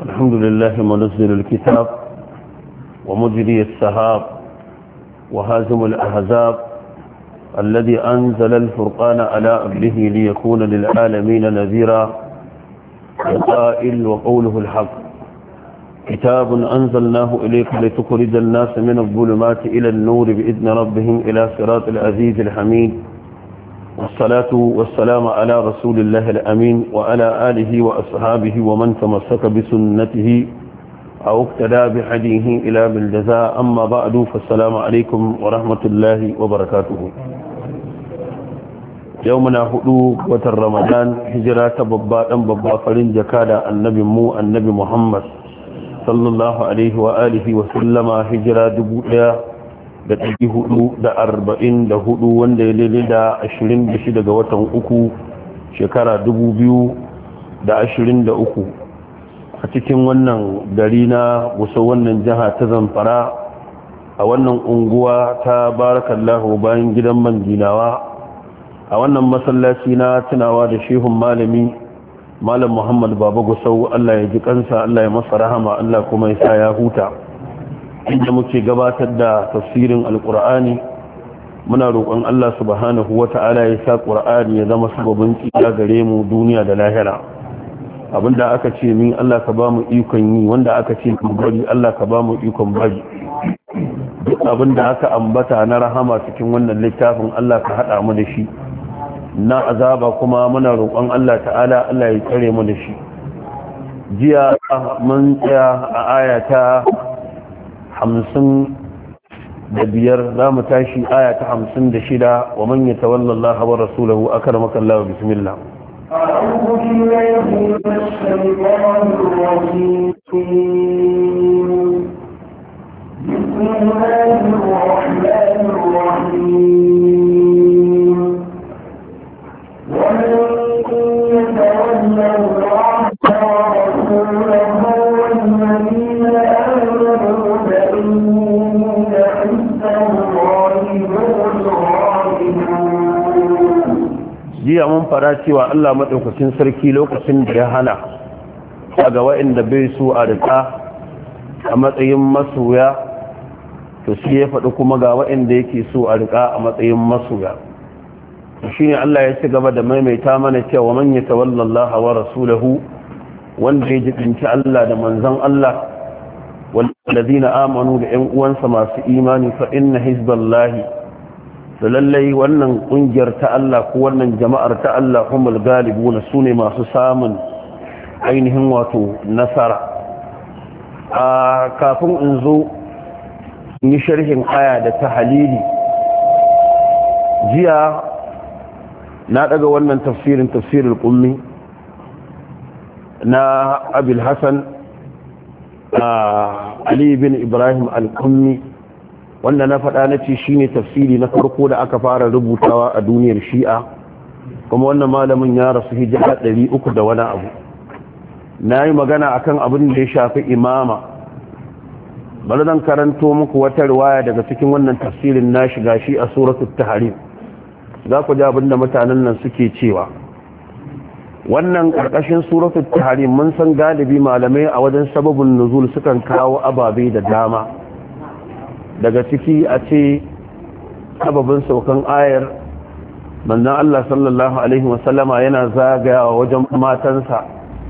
الحمد لله منزل الكتاب ومجري السحاب وهازم الأحزاب الذي أنزل الفرقان على عبده ليكون للعالمين نذيرا القائل وقوله الحق كتاب أنزلناه إليك لتخرج الناس من الظلمات إلى النور بإذن ربهم إلى صراط العزيز الحميد والصلاة والسلام على رسول الله الأمين وعلى آله وأصحابه ومن تمسك بسنته أو اقتدى بحديه إلى بالجزاء أما بعد فالسلام عليكم ورحمة الله وبركاته يومنا هدو وتر رمضان هجرة ببا فرين جكادا النبي محمد صلى الله عليه وآله وسلم هجرة دبوئة da 444 wanda ya lele da 26 ga watan uku shekara 2023 a cikin wannan gari na Gusau wannan jiha ta Zamfara a wannan unguwa ta barakallahu bayan gidan Mandinawa a wannan masallaci na tunawa da shehun malami Malam Muhammad Baba Gusau Allah ya ji kansa Allah ya masa rahama Allah kuma ya sa ya huta inda muke gabatar da tafsirin alkur'ani muna roƙon Allah subhanahu wata'ala ya sa qur'ani ya zama sababin tsira gare mu duniya da lahira abinda aka ce min Allah ka ba mu ikon yi wanda aka ce mu bari Allah ka ba mu ikon bari duk abinda aka ambata na rahama cikin wannan littafin Allah ka hada mu da shi na azaba kuma muna roƙon Allah ta'ala Allah ya tsare mu da shi jiya mun tsaya a ayata 55 za mu tashi aya ta 56 wa man yatawalla Allah wa rasulahu akramaka Allah bismillah a'udhu billahi minash shaitanir rajim bismillahir rahmanir rahim wa man yatawalla Allah wa rasulahu والذين آمنوا فإن حزبه jiya mun fara cewa Allah madaukakin sarki lokacin da ya hana ga waɗanda bai so a rika a matsayin masoya to shi ya faɗi kuma ga waɗanda yake so a rika a matsayin masoya shine Allah ya ci gaba da maimaita mana cewa man yatawalla Allah wa rasulahu wanda ya jibinci Allah da manzon Allah والذين آمنوا da ƴan uwansa masu imani fa inna hizballahi to lallai wannan kungiyar ta Allah ko wannan jama'ar ta Allah humul galibuna sune masu samun ainihin wato nasara kafin in zo yi sharhin aya da tahlili jiya na daga wannan tafsirul qummi na Abul Hasan Ali bin Ibrahim al-Kummi wanda na faɗa na ce shine tafsiri na farko da aka fara rubutawa a duniyar Shi'a kuma wannan malamin ya rasu hijira 300 da wani abu na yi magana akan abin da ya shafi imama bari zan karanto muku wata riwaya daga cikin wannan tafsirin na shiga shi a suratul tahrim za ku ji abin da mutanen nan suke cewa wannan ƙarƙashin suratul tahrim mun san galibi malamai a wajen sababin nuzul sukan kawo ababe da dama daga ciki a ce sababin saukan ayar manzon Allah sallallahu alaihi wasallama yana zagayawa wajen matansa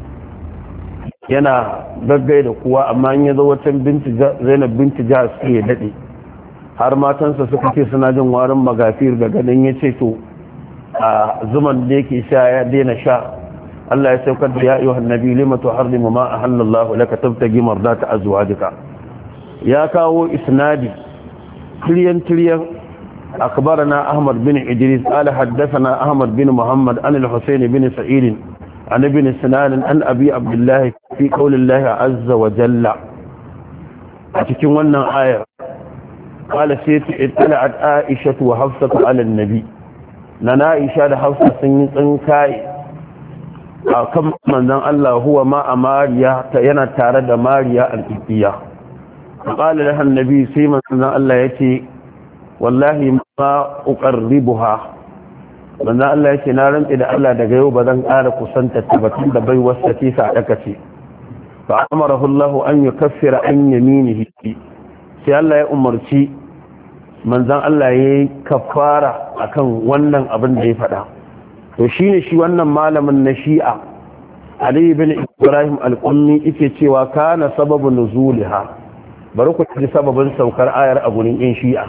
yana gaggai da kuwa amma in ya zo wata Zainab binti Jahsh sai ya dade har matansa suka ce suna jin warin magafir daga nan ya ce to a zuman da yake sha ya daina sha Allah ya saukar da ya ayyuhan nabi lima tuharrimu ma ahallallahu laka tabtagi mardata azwajika ya kawo isnadi tiriyan akbarana Ahmad bin Idris qala haddathana Ahmad bin Muhammad an al-Husayn bin Sa'id an ibn Sinan an Abi Abdullah fi qawli Allah azza wa jalla a cikin wannan ayar qala sayyid ittala'at Aisha wa Hafsa ala an-nabi nana Aisha da Hafsa sun yi tsinkai a kan manzon Allah huwa ma a Mariya yana tare da Mariya al-Qibtiyya qala laha an-nabi sai manzon Allah yace wallahi ma uqarribuha manzon Allah yace na rantsi da Allah daga yau bazan ƙara kusanta tabbatin da bai wasa ce sa daka ce fa amarahu Allah an yukaffira an yaminihi sai Allah ya umarci manzon Allah yayi kafara akan wannan abin da ya faɗa to shine shi wannan malamin na Shi'a Ali ibn Ibrahim al-Qunni yake cewa kana sababu nuzuliha bari ku ji sababin saukar ayar a gurin yan Shi'a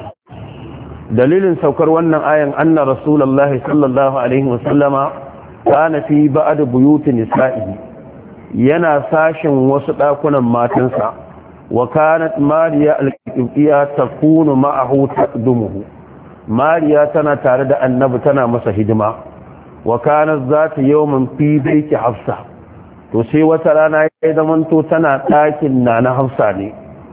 dalilin saukar wannan ayan anna rasulullahi sallallahu alaihi wasallama kana fi ba'd buyut nisa'ihi yana sashin wasu dakunan matansa wa kanat mariya al-qibtiyya takunu ma'ahu taqdumuhu mariya tana tare da annabi tana masa hidima wa kanat zata yawmin fi baiti hafsa to sai wata rana ya zamanto tana ɗakin na hafsa ne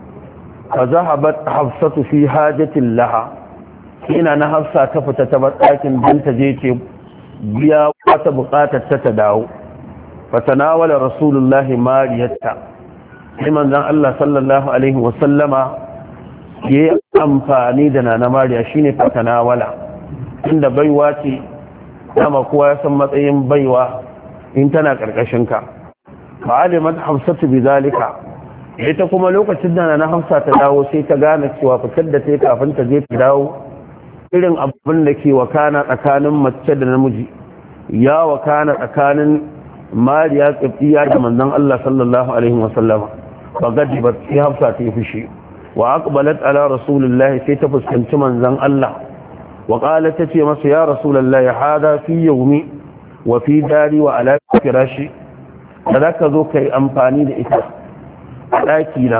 fa zahabat hafsatu fi hajatin laha ina na hafsa ta fita ta bar ɗakin don ta je ce biya wata buƙatar ta dawo fa tanawala rasulullahi mariyata sai manzon Allah sallallahu alaihi wa sallama yayi amfani da nana mariya shine fa tanawala inda baiwa ce dama kowa ya san matsayin baiwa in tana karkashin ka fa'alimat hafsatu bidalika ita kuma lokacin da na hafsa ta dawo sai ta gane cewa fitar da ta kafin ta je ta dawo irin abin da ke wakana tsakanin mace da namiji ya wakana tsakanin mariya tsibtiya da manzon Allah sallallahu alaihi wasallam fa gadibat sai hafsa ta yi fushi wa aqbalat ala rasulillahi sai ta fuskanci manzon Allah wa qalat ta ce masa ya rasulullahi hada fi yawmi wa fi dari wa ala firashi da za ka zo ka yi amfani da ita a ɗakina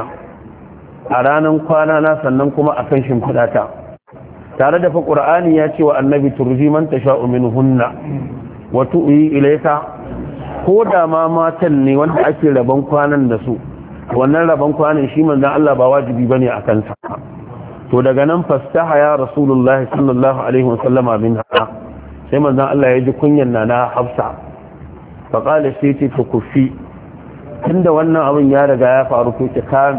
a ranar kwana na sannan kuma a kan shimfiɗata tare da fa ƙur'ani ya ce wa annabi turji man ta sha'u min hunna wa tu'yi ilayka ko da ma matan ne wanda ake rabon kwanan da su wannan rabon kwanan shi manzon Allah ba wajibi bane a kansa to daga nan fastaha ya rasulullahi sallallahu alaihi wasallama minha sai manzon Allah ya ji kunyan na Hafsa faƙali sai ce ta kufi tunda wannan abin ya riga ya faru ko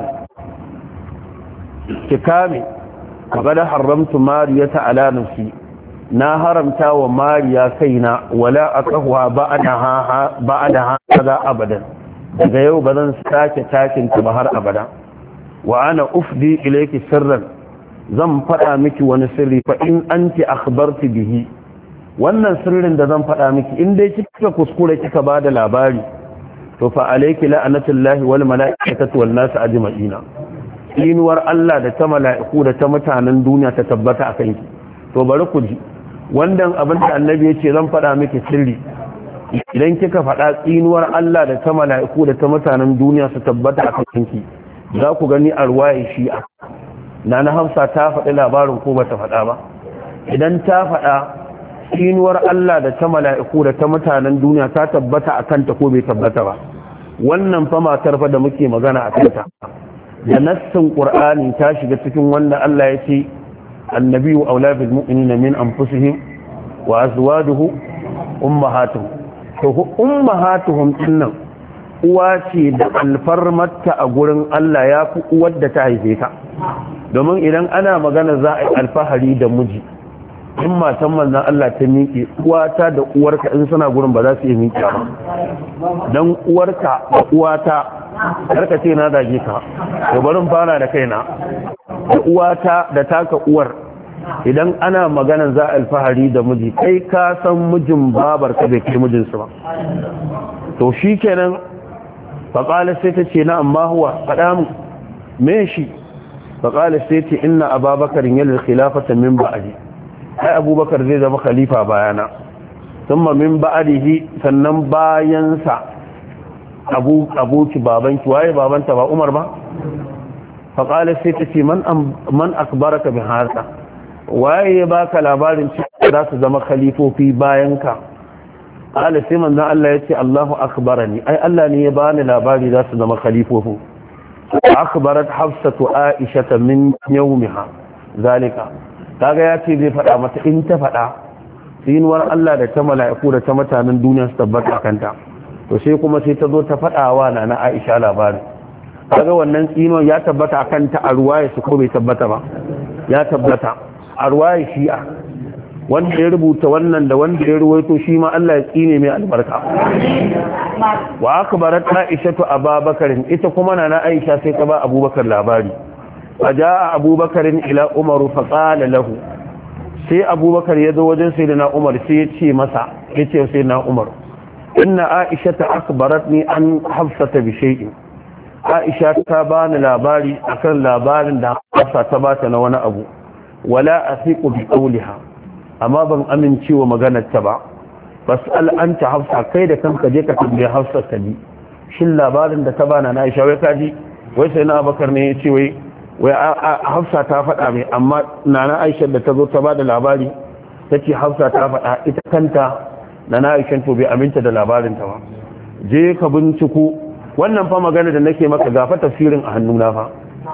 ki kame kaga haramtu mariya ta ala nafsi na haramta wa mariya kaina wala aqwa ba'daha kaza abadan daga yau ba zan sake takin ta ba har abada wa ana ufdi ilayki sirran zan faɗa miki wani sirri fa in anti akhbarti bihi wannan sirrin da zan faɗa miki in dai kika kuskure kika ba da labari to fa alayki la'natullahi wal mala'ikati wan nas ajma'ina inuwar Allah da ta mala'iku da ta mutanen duniya ta tabbata akan ki to bari ku ji wannan abin da annabi ya ce zan faɗa miki sirri idan kika faɗa inuwar Allah da ta mala'iku da ta mutanen duniya su tabbata akan ki za ku gani a ruwaye shi'a na Hafsa ta faɗi labarin ko bata faɗa ba idan ta faɗa inuwar Allah da ta mala'iku da ta mutanen duniya ta tabbata a kanta ko bai tabbata ba wannan fa matar fa da muke magana a kanta da nassin qur'ani ta shiga cikin wanda Allah ya ce annabiyyu aula bil mu'minina min anfusihim wa azwajuhu ummahatuhum to ummahatuhum dinnan uwa ce da alfarmarta a gurin Allah ya fi uwar da ta haife ta domin idan ana magana za a yi alfahari da miji in matan manzan Allah ta miƙe uwata da uwarka in suna gurin ba za su iya miƙe ba don uwarka da uwata karka ce na zage ka to barin fara da kaina da uwata da taka uwar idan ana maganan za a alfahari da miji kai ka san mijin babar ka bai kai mijinsu ba to shi kenan faƙalar sai ta ce na amma huwa faɗa mu me shi faƙalar sai ce inna ababakar yalar khilafata min ba'adi ai abubakar zai zama khalifa bayana thumma min ba'dihi sannan bayansa abuki babanki waye babanta ba Umar ba fa qala sai ta ce man akbaraka bi hada waye ya baka labarin cewa za su zama khalifofi bayanka qala sai manzon Allah ya ce Allahu akbarani ai Allah ne ya bani labari za su zama khalifofi akbarat hafsatu aisha min yawmiha zalika kaga ya ce zai faɗa mata in ta faɗa tsinuwar Allah da ta mala'iku da ta mutanen duniya su tabbata kanta to sai kuma sai ta zo ta faɗawa na Aisha labari kaga wannan tsinuwar ya tabbata akan ta a ruwaya su ko bai tabbata ba ya tabbata a ruwaya shi'a wanda ya rubuta wannan da wanda ya ruwaito shi ma Allah ya tsine mai albarka. Wa akbarat Aisha Abubakar, ita kuma na Aisha sai ta ba Abubakar labari. Faja'a Abubakar ila Umar fa qala lahu, sai Abubakar ya zo wajen sayyidina Umar sai ya ce masa, ya ce sayyidina Umar, inna Aisha akbaratni an Hafsata bi shay'in. Aisha ta bani labari akan labarin da Hafsa ta bata na wani abu, wala athiqu bi qawliha, amma ban amincewa maganar ta ba. Fas'al anta Hafsa, kai da kanka je ka tambaye Hafsa ta bi shin labarin da ta bana na Aisha wai kaji, wai sai na Abubakar ne ya ce wai Hafsa ta faɗa mai, amma nana Aisha da ta zo ta bada labari tace Hafsa ta faɗa, ita kanta nana Aisha to bai aminta da labarin ta ba. Je ka binciko wannan fa magana da nake maka gafa tafsirin a hannuna fa.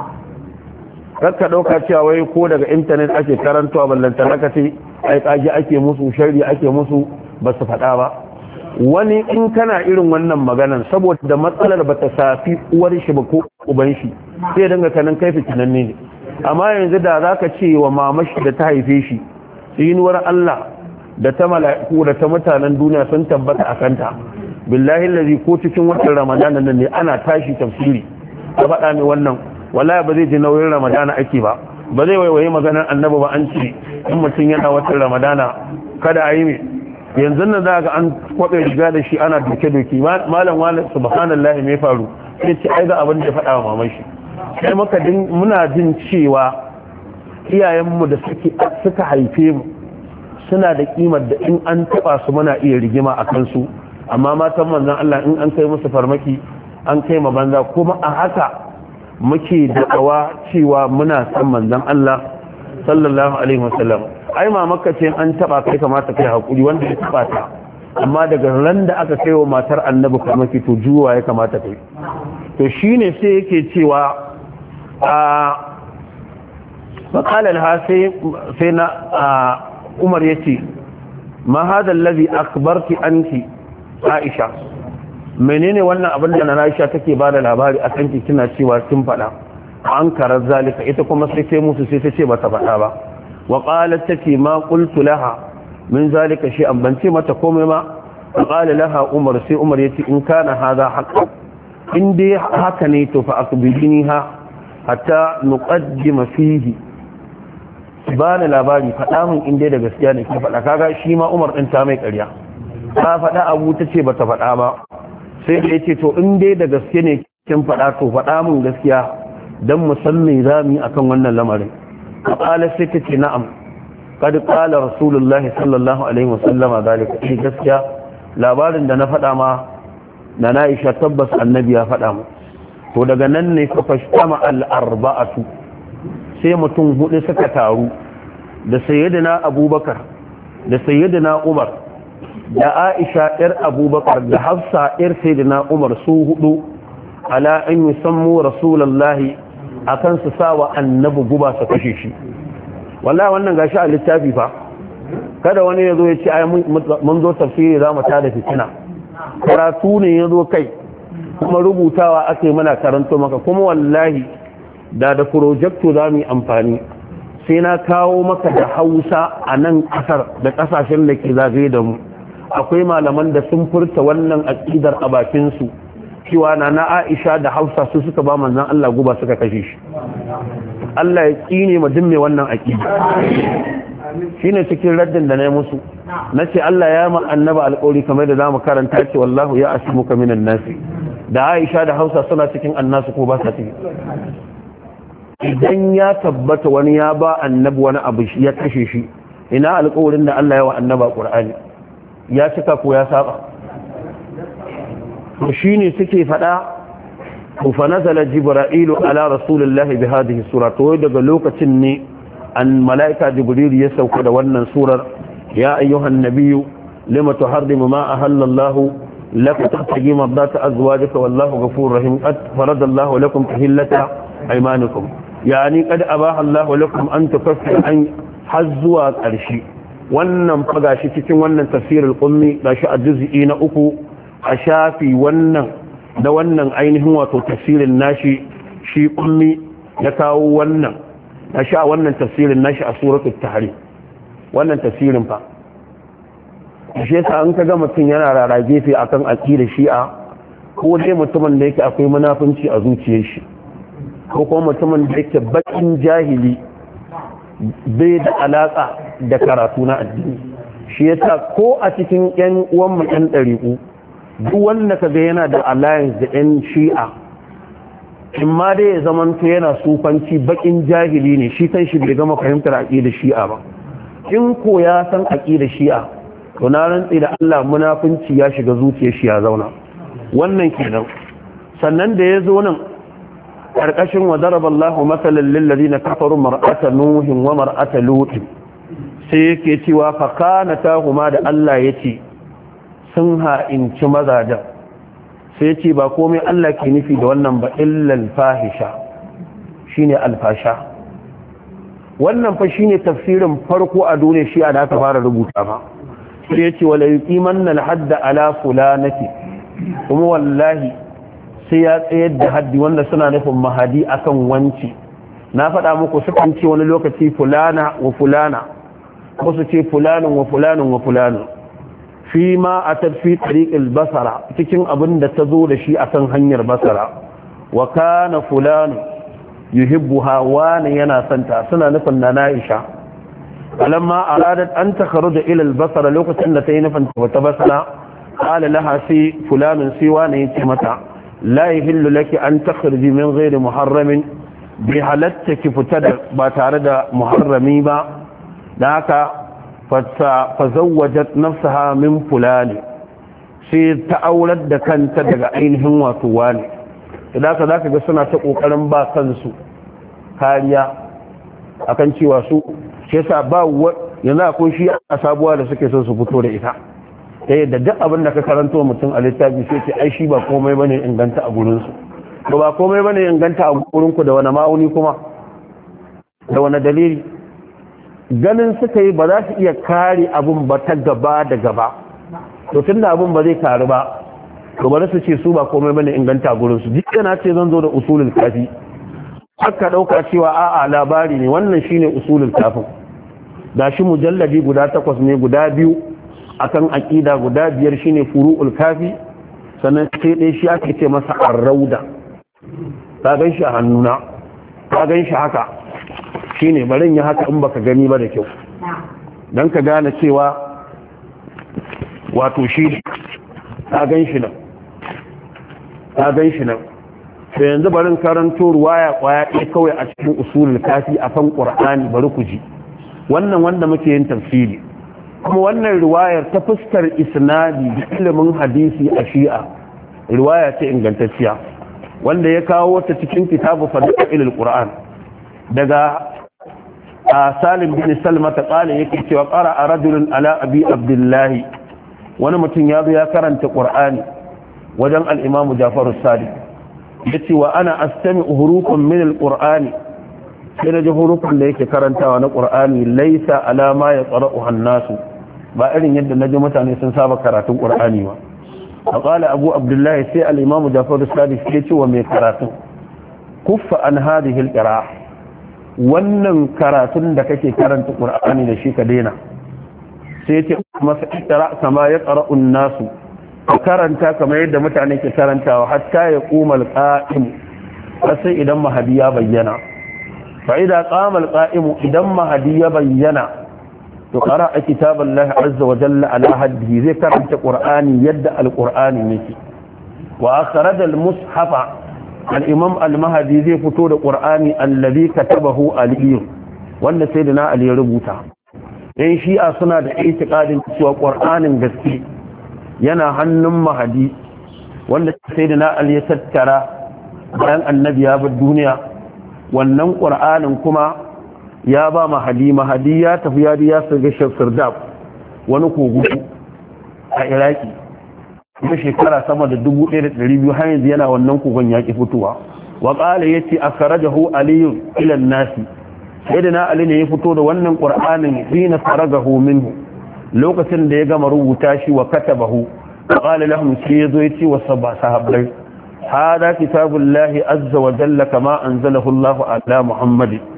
Kakka ɗauka cewa wai ko daga intanet ake karantawa ballanta naka ce ai kaji ake musu shari ake musu ba su faɗa ba. Wani in kana irin wannan maganan saboda matsalar ba ta safi uwar shi ba ko uban shi sai dinga kanan kai fitinanne ne. Amma yanzu da za ka ce wa mamashi da ta haife shi tsinuwar Allah da ta mala'iku da ta mutanen duniya sun tabbata a kanta, billahi lazi ko cikin watan ramadanan nan ne ana tashi tafsiri ta faɗa mai wannan, wallahi ba zai ji nauyin ramadana ake ba zai waiwaye maganar annabi ba. An ce in mutum yana watan ramadana kada a yi mai, yanzu nan za ga an kwaɓe riga da shi ana doke-doke, malam wani subhanallahi mai faru sai ce ai ga abin da faɗa wa maman shi. Sai muna jin cewa iyayenmu da suka haife mu suna da kimar da in an taɓa su muna iya rigima a kansu, amma matan manzan Allah in an kai musu farmaki an kai ma banza, kuma a haka muke da'awa cewa muna san manzan Allah sallallahu alaihi wasallam. Ai mamaka ce an taba kai kamata kai hakuri wanda ya taba ta, amma daga ran da aka kai wa matar annabi farmaki to juwa ya kamata kai. To shine sai yake cewa a maqalan ha sai na Umar yace ma hada allazi akbarti anki Aisha, menene wannan abin da na Aisha take ba da labari a kanki kina cewa kin faɗa. An karar zalika, ita kuma sai ce musu sai ta ce ba ta faɗa ba. Wa qalat take ma qultu laha min zalika shay'an, ban ce mata komai ma. Wa qala laha Umar, sai Umar yace in kana hadha haqqan, in dai haka ne to fa akbiriniha hatta nuqaddima fihi, ba ni labari faɗa min in dai da gaskiya ne ki faɗa. Kaga shi ma Umar din ta mai ƙarya, ta faɗa abu ta ce ba ta faɗa ba. Sai da ya ce to in dai da gaske ne kin faɗa to faɗa min gaskiya don musamman za mu yi akan wannan lamarin. A ƙala sai ta ce na'am, kad ƙala rasulullah sallallahu alaihi wasallama zalika, ce gaskiya labarin da na faɗa ma na Aisha tabbas annabi ya faɗa mu. To daga nan ne fa fashtama al-arba'atu, sai mutum hudu suka taru da sayyidina Abubakar da sayyidina Umar da Aisha ‘yar Abubakar da Hafsa ‘yar Sayyidina Umar su hudu ala an yi sammu Rasulallahi a kan su sawa annabi guba su kashe shi. Wallahi wannan gashi a littafi fa, kada wani ya zo ya ce ai mun zo tafsiri za mu tada fitina. Karatu ne ya zo kai, kuma rubutawa ake mana karanto maka, kuma wallahi da projecto za mu yi amfani sai na kawo maka da Hausa a nan ƙasar da ƙasashen da ke zagaye da mu. Akwai malaman da sun furta wannan aqidar a bakin su cewa na Aisha da Hafsa su suka ba manzon Allah guba suka kashe shi. Allah ya tsine ma dimme wannan aqida. Shine cikin raddin da nayi musu nace Allah ya ma annaba alƙawari kamar da zamu karanta ce wallahu ya asimuka minan nasi. Da Aisha da Hafsa suna cikin annasu ko ba sa cikin. Idan ya tabbata wani ya ba annabi wani abu ya kashe shi, ina alƙawarin da Allah ya wa annaba Qur'ani? Ya cika ko ya saba? To shine suke fada fa nazala jibra'ilu ala rasulillahi bi hadhihi sura, to daga lokacin ne an malaika jibril ya sauka da wannan surar, ya ayyuhan nabiyyu lima tuharrimu ma ahallallahu laka tabtagi mardata azwajika wallahu ghafurur rahim, qad faradallahu lakum tahillata aymanikum, yani qad abaha Allahu lakum an tukaffiru an hazwa qarshi. Wannan faga shi cikin wannan tafsirul qummi gashi a juz'i na 3 a shafi wannan da wannan ainihin wato tafsirin nashi shi qummi ya kawo wannan gashi a wannan tafsirin nashi a suratul tahrim. wannan tafsirin fa shi yasa an kaga mutum yana rara gefe akan aqidar shi'a ko dai mutumin da yake akwai munafunci a zuciyar shi ko kuma mutumin da yake bakin jahili bai da alaka da karatu na addini shi yasa ko a cikin yan uwan mu ɗan ɗariƙu duk wanda kaga yana da alliance da yan shi'a in ma dai ya zamanto yana sufanci bakin jahili ne shi kan shi bai gama fahimtar aqidar shi'a ba in ko ya san aqidar shi'a to na rantsi da Allah munafunci ya shiga zuciyar shi ya zauna wannan kenan sannan da ya zo nan karkashin wa daraballahu masalan lil ladina kafaru mar'ata nuhin wa mar'ata lut sai yake cewa fa kanatahuma da Allah yace sun ha'inci mazajen sai yace ba komai Allah ke nufi da wannan ba illa al-fahisha shine al-fasha wannan fa shine tafsirin farko a duniya shi da aka fara rubuta ba sai yace wala yuqimanna al-hadda ala fulanati kuma wallahi sai ya tsayar da haddi wanda suna nufin mahadi akan wanci na faɗa muku sukan ce wani lokaci fulana wa fulana ko su ce fulanin wa fulanin wa fulanin fi ma a tafi tariqil basara cikin abin da ta zo da shi akan hanyar basara wa kana fulanu yuhibbuha wani yana santa suna nufin na Aisha alamma aradat an takhruja ila al-basara lokacin da ta yi nufin ta basara qala laha si fulanun si wani yace mata la yahillu laki an takhruji min ghairi muharramin bi halatta ki fita ba tare da muharrami ba da haka fazawwajat nafsaha min fulani sai ta aurar da kanta daga ainihin wato wani idan ka zaka ga suna ta kokarin ba kansu kariya akan cewa su shi yasa ba yanzu akwai shi a sabuwa da suke son su fito da ita da duk abin da ka karanto mutum a littafi sai ce ai shi ba komai bane inganta a gurin su ba komai bane inganta a gurin ku da wani ma'auni kuma da wani dalili ganin suka yi ba za su iya kare abin ba ta gaba da gaba to tunda abin ba zai karu ba to bari su ce su ba komai bane inganta gurin su duk yana ce zan zo da usulul kafi aka dauka cewa a'a labari ne wannan shine usulul kafin da shi mujalladi guda 8 ne guda 2 akan aqida guda 5 shine furu'ul kafi sannan sai dai shi ake ce masa ar-rauda ka gan shi a hannuna ka gan shi haka shine barin ya haka in baka gani ba da kyau dan ka gane cewa wato shi ka gan shi nan ka gan shi nan sai yanzu barin karanto ruwaya kwaya ɗaya kawai a cikin usulul kafi a kan qur'ani bari ku ji wannan wanda muke yin tafsiri kuma wannan riwayar ta fuskar isnadi da ilimin hadisi a shi'a riwaya ce ingantacciya wanda ya kawo ta cikin kitabu fadailul qur'an daga salim bin salma ta kala yake cewa qara'a rajulun ala abi abdullahi wani mutum ya zo ya karanta qur'ani wajen al-imam Ja'far as-Sadiq yace wa ana astami hurufan min al-qur'ani sai da hurufan da yake karantawa na qur'ani laysa ala ma yaqra'uha an-nasu ba irin yadda naji mutane sun saba karatun qur'ani ba faqala abu abdullahi sai al-imam Ja'far as-Sadiq yace wa mai karatun kuffa an hadhihi al-qira'a wannan karatun da kake karanta qur'ani da shi ka daina sai yace masa iqra kama yaqra'u an-nasu karanta kamar yadda mutane ke karantawa hatta ya quma al-qa'im sai idan mahdi ya bayyana fa idza qama al-qa'im idan mahdi ya bayyana to qara'a kitaballahi azza wa jalla ala haddihi zai karanta qur'ani yadda al-qur'ani yake wa akhraja al-mushafa al-imam al-mahdi zai fito da qur'ani alladhi katabahu ali wanda sayyidina ali ya rubuta in shi'a suna da itiqadin cewa qur'anin gaske yana hannun mahadi wanda sayyidina ali ya tattara bayan annabi ya bar duniya wannan qur'anin kuma ya ba mahadi ya tafi ya shiga Sirdab wani kogo a Iraki kuma shekara sama da 1200 har yanzu yana wannan kogon yaki fitowa wa qala yati akhrajahu ali ila an-nas sayyidina ali ne ya fito da wannan qur'anin hina faragahu minhu lokacin da ya gama rubuta shi wa katabahu qala lahum sayyidi yati wa sahabbai hada kitabullahi azza wa jalla kama anzalahu Allah ala muhammad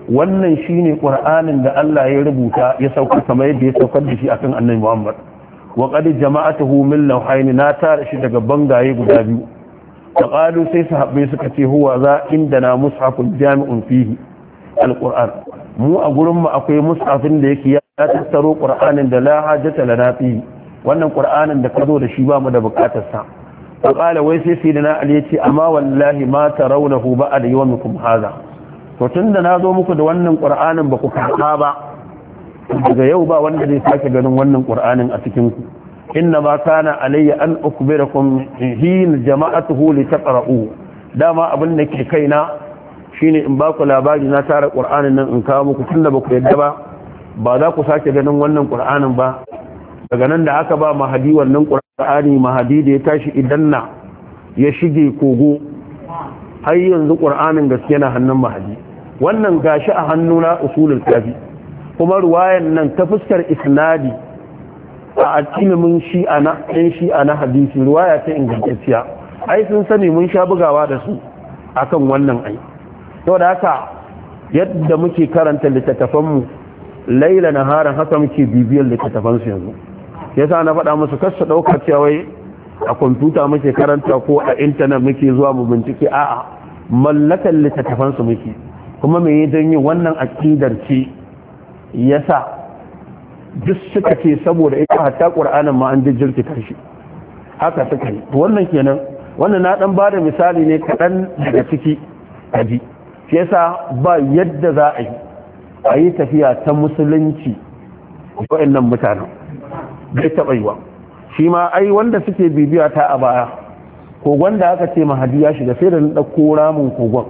wannan shine qur'anin da Allah ya rubuta ya sauka kamar yadda ya saukar da shi akan annabi Muhammad wa qad jama'atuhu min lawhayn na tara shi daga bangaye guda biyu faqalu sai sahabbai suka ce huwa za indana mushafun jami'un fihi alquran mu a gurin mu akwai mushafin da yake ya tattaro qur'anin da la hajata lana fihi wannan qur'anin da ka zo da shi ba mu da bukatar sa faqala wai sai sayyidina ali yace amma wallahi ma tarawnahu ba'da yawmikum hadha to tunda nazo muku da wannan qur'anin ba ku karba ba daga yau ba wanda zai sake ganin wannan qur'anin a cikin ku inna ma kana alayya an ukbirakum hin jama'atuhu li taqra'u dama abin da ke kaina shine in ba ku labari na tara qur'anin nan in kawo muku tunda ba ku yadda ba za ku sake ganin wannan qur'anin ba daga nan da aka ba mahadi wannan qur'ani mahadi da ya tashi idan na ya shige kogo har yanzu qur'anin gaske na hannun mahadi wannan gashi a hannuna usulul kafi kuma ruwayan nan ta fuskar isnadi a ilimin shi'a na hadisi ruwaya ta ingantacciya ai sun sani mun sha bugawa da su akan wannan ai saboda haka yadda muke karanta littattafanmu laila naharan haka muke bibiyar littattafansu yanzu yasa na faɗa musu kar su ɗauka cewa wai a kwamfuta muke karanta ko a intanet muke zuwa mu bincike a'a mallakan littattafansu muke kuma me ya yin wannan aqidar ce yasa duk suka ce saboda ita hatta qur'anin ma an jijjirki karshe haka suka yi wannan kenan wannan na dan bada misali ne kadan daga ciki kaji shi yasa ba yadda za a yi tafiya ta musulunci wa'annan mutanen bai taɓa yiwa shi ma ai wanda suke bibiya ta a baya kogon da aka ce mahadi ya shiga sai da na ɗauko ramin kogon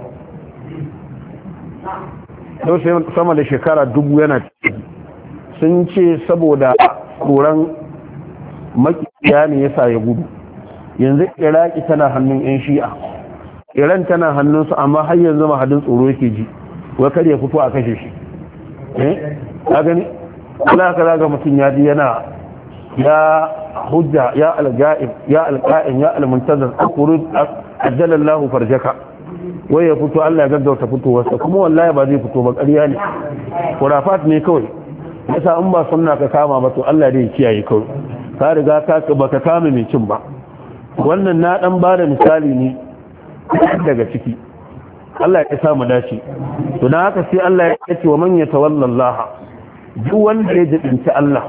yau sai sama da shekara 1000 yana sun ce saboda tsoron makiya ne ya sa ya gudu yanzu iraki tana hannun 'yan shi'a iran tana hannunsu amma har yanzu mahadin tsoro yake ji wai kar ya fito a kashe shi ka gani Allah ka zaga mutum ya ji yana ya hujja ya alga'ib ya alqa'im ya almuntazir akhruj ajjalallahu farjaka wai ya fito Allah ya gaggauta fitowarsa kuma wallahi ba zai fito ba ƙarya ne kurafat ne kawai yasa in ba sunna ka kama ba to Allah dai ya kiyaye kawai ka riga ka baka kama mai cin ba wannan na dan bada misali ne daga ciki Allah ya sa mu dace to dan haka sai Allah ya ce wa man yatawalla Allah duk wanda ya jibinci Allah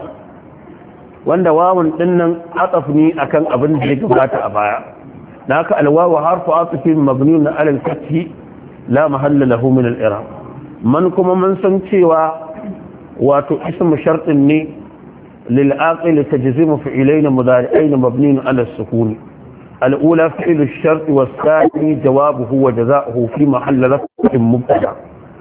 wanda wawun dinnan ataf ne akan abin da ya gabata a baya dan haka alwawu harfu atfin mabniun ala al-fath la mahalla lahu min al-i'rab man kuma mun san cewa wato ismu shartin ne lil aqil tajzimu fi'layn mudari'ain mabniun ala as-sukun الأولى فعل الشرط والثاني جوابه وجزاؤه في محل رفع مبتدا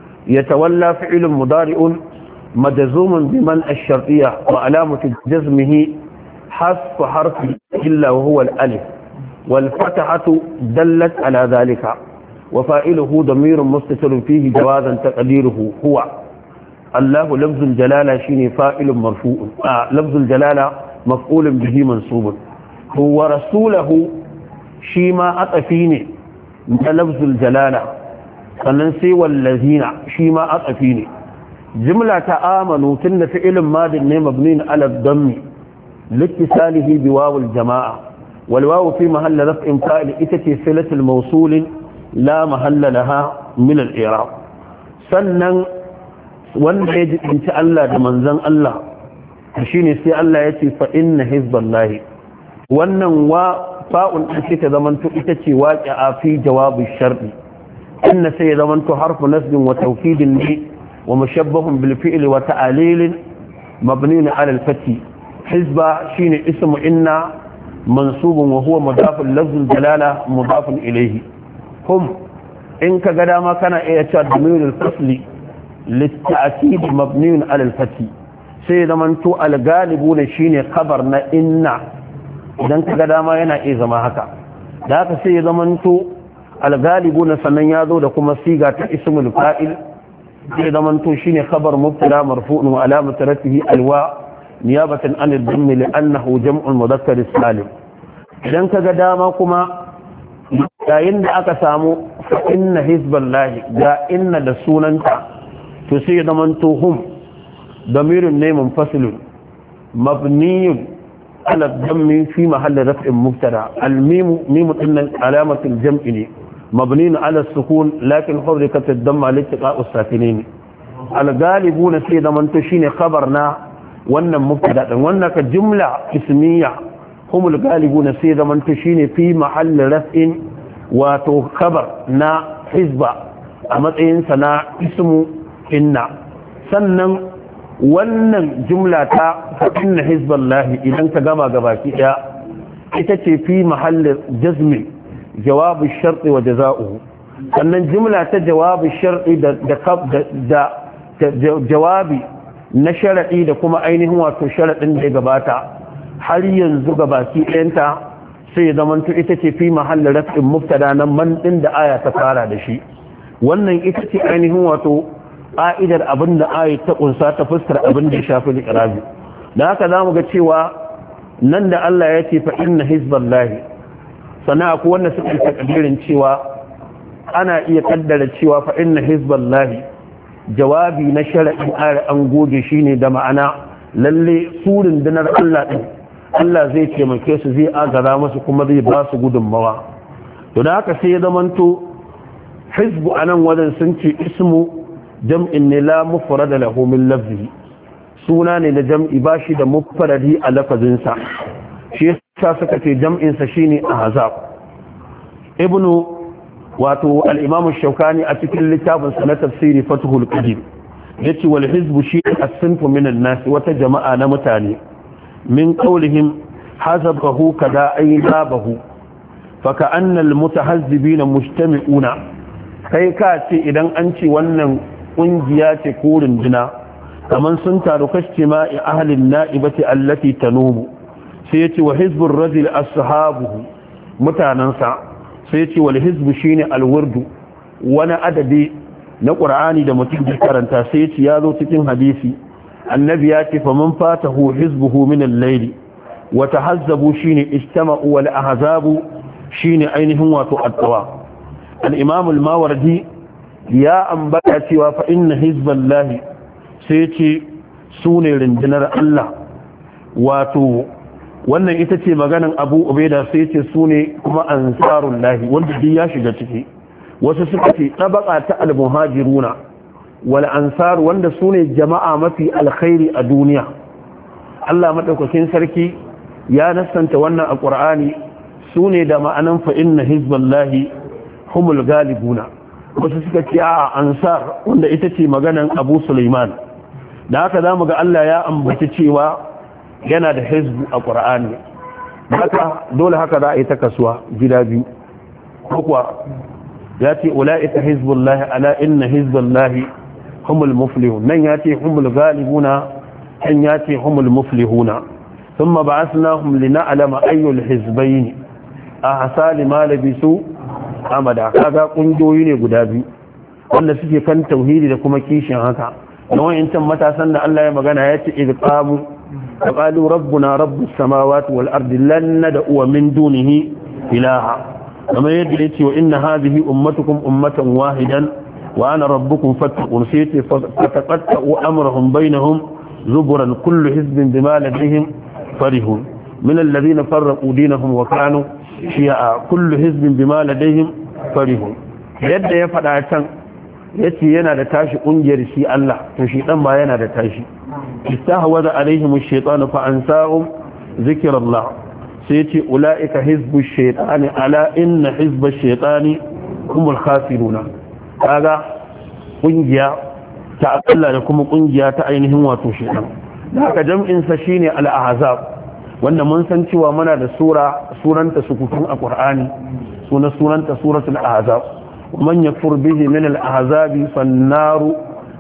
يتولى فعل مضارع مجزوم بمن الشرطية وعلامة جزمه حذف حرف إلا وهو الألف والفتحة دلت على ذلك وفائله ضمير مستتر فيه جوازا تقديره هو الله لفظ الجلالة شيني فائل مرفوع لفظ الجلالة مفعول به منصوب هو رسوله shi ma atsafi ne da lafzul jalala sannan sai wallazina shi ma atsafi ne jimla ta amanu tun da fi'ilin madin ne mabnin ala dhammi litisalihi bi wawul jama'a wal wawu fi mahalla raf'in fa'il ita ce silatul mawsul la mahalla laha min al i'rab sannan wanda ya jibinci Allah da manzon Allah shine sai Allah ya ce fa inna hizballahi wannan wa fa'un ɗin ta zamanto ita ce waƙi a fi jawabin sharɗi inna sai ya zamanto harfu nasbin wa taukidin ne wa mushabbahun bilfi'il wa ta'alilin mabni na alal fati hizba shine ismu inna mansubun wa huwa mudafun lafzul jalala mudafun ilaihi hum in ka ga dama kana iya cewa damirul fasli litta'kid mabni alal fati sai zamanto al galibuna shine khabar na inna idan ka ga dama yana iya zama haka da haka sai ya zamanto algalibu na sannan ya zo da kuma siga ta ismul fa'il sai ya zamanto shine khabar mubtada marfu'un wa alamatu rafihi alwa niyabatan an ad-dhamm li'annahu jam'ul mudhakkar salim idan ka ga dama kuma yayin da aka samu inna hizballahi ga inna da sunanta to sai ya zamanto hum damirun ne munfasilun mabniyun ala dammi fi mahalli raf'in mubtada al-mim mim din alamatul jam'i ne mabniyun ala sukun lakin hurrikat ad-damma li-iltiqa'i as-sakinain al-ghalibuna sai da manto shine khabar na wannan mubtada din wannan ka jumla ismiya humul ghalibuna sai da manto shine fi mahalli raf'in wato khabar na hizba a matsayin sa na ismu inna sannan wannan jumla ta inna hizballahi idan ka gama gabaki daya ita ce fi mahallin jazmi jawabu sharti wa jaza'uhu sannan jumla ta jawabu sharti da jawabi na sharadi da kuma ainihin wato sharadin da ya gabata har yanzu gabaki ɗayanta sai ya zamanto ita ce fi mahallin rafin mubtada nan man din da aya ta fara da shi wannan ita ce ainihin wato ƙa'idar abin da ayi ta ƙunsa ta fuskar abin da ya shafi liƙirabi da haka za mu ga cewa nan da Allah ya ce fa inna hizballahi sana ku wanda suka yi takadirin cewa ana iya kaddara cewa fa inna hizballahi jawabi na shar'in ayar an goge shine da ma'ana lalle su rundunar Allah din Allah zai taimake su zai agara musu kuma zai ba su gudunmawa to da haka sai ya zamanto hizbu anan wajen sun ce ismu jam'in ne la mufrada lahu min lafzihi suna ne na jam'i bashi da mufradi a lafazinsa shi yasa suka ce jam'in sa shine ahzab ibnu wato al-imam ash-shawkani a cikin littafin sa na tafsiri fathul qadir yace wal hizbu shi as-sinfu min an-nas wata jama'a na mutane min qawlihim hazabahu kada aynabahu fa ka'anna al-mutahazzibina mujtami'una kai ka ce idan an ce wannan kungiya ce ko runduna kaman sun taru kashi ma'i ahlin na'ibati allati tanubu sai yace wa hizbur rajul ashabuhu mutanansa sai yace wal hizbu shine alwurdu wani adadi na qur'ani da mutum ya karanta sai yace ya zo cikin hadisi annabi ya ce fa man fatahu hizbuhu min al-layl wa tahazzabu shine ijtama'u wal ahzabu shine ainihin wato at-tawa al-imam al-mawardi ya ambata cewa fa inna hizballahi sai ce su ne rundunar Allah wato wannan ita ce maganan Abu Ubaida sai ce su ne kuma ansarullahi wanda duk ya shiga ciki wasu suka ce tabaka ta al-muhajiruna wal ansar wanda su ne jama'a mafi alkhairi a duniya Allah madaukakin sarki ya nassanta wannan a Qur'ani su ne da ma'anan fa inna hizballahi humul galibuna wasu suka ce a ansar wanda ita ce maganan Abu Sulaiman da haka zamu ga Allah ya ambaci cewa yana da hizbu a Qur'ani haka dole haka za a yi ta kasuwa gida biyu kuwa ya ce ula'ika hizbullahi ala inna hizballahi humul muflihun nan ya ce humul galibuna kan ya ce humul muflihuna thumma ba'athnahum lina'lama ayyul hizbayn ahsa lima labisu amada kaga kungiyoyi ne guda biyu wanda suke kan tauhidi da kuma kishin haka da wayancan matasan da Allah ya magana ya ce idqamu qalu rabbuna rabbus samawati wal ardi lan nad'u min dunihi ilaha kamar yadda yace wa inna hadhihi ummatukum ummatan wahidan wa ana rabbukum fattaqun sayti fataqattu amrahum bainahum zuburan kullu hizbin bima ladayhim farihun min alladhina farraqu dinahum wa kanu shi'a kullu hizbin bima ladayhim farihun yadda ya fada can yace yana da tashi kungiyar shi Allah to shi dan ba yana da tashi istahwaza alaihim ash-shaytanu fa ansahum zikrullah sai yace ulaika hizbu ash-shaytani ala inna hizba ash-shaytani humul khasiruna kaga kungiya ta Allah da kuma kungiya ta ainihin wato shaytan da haka jam'in sa shine al-ahzab wanda mun san cewa muna da sunanta sukutun a Qur'ani sunanta suratul ahzab ومن يكفر به من الأحزاب فالنار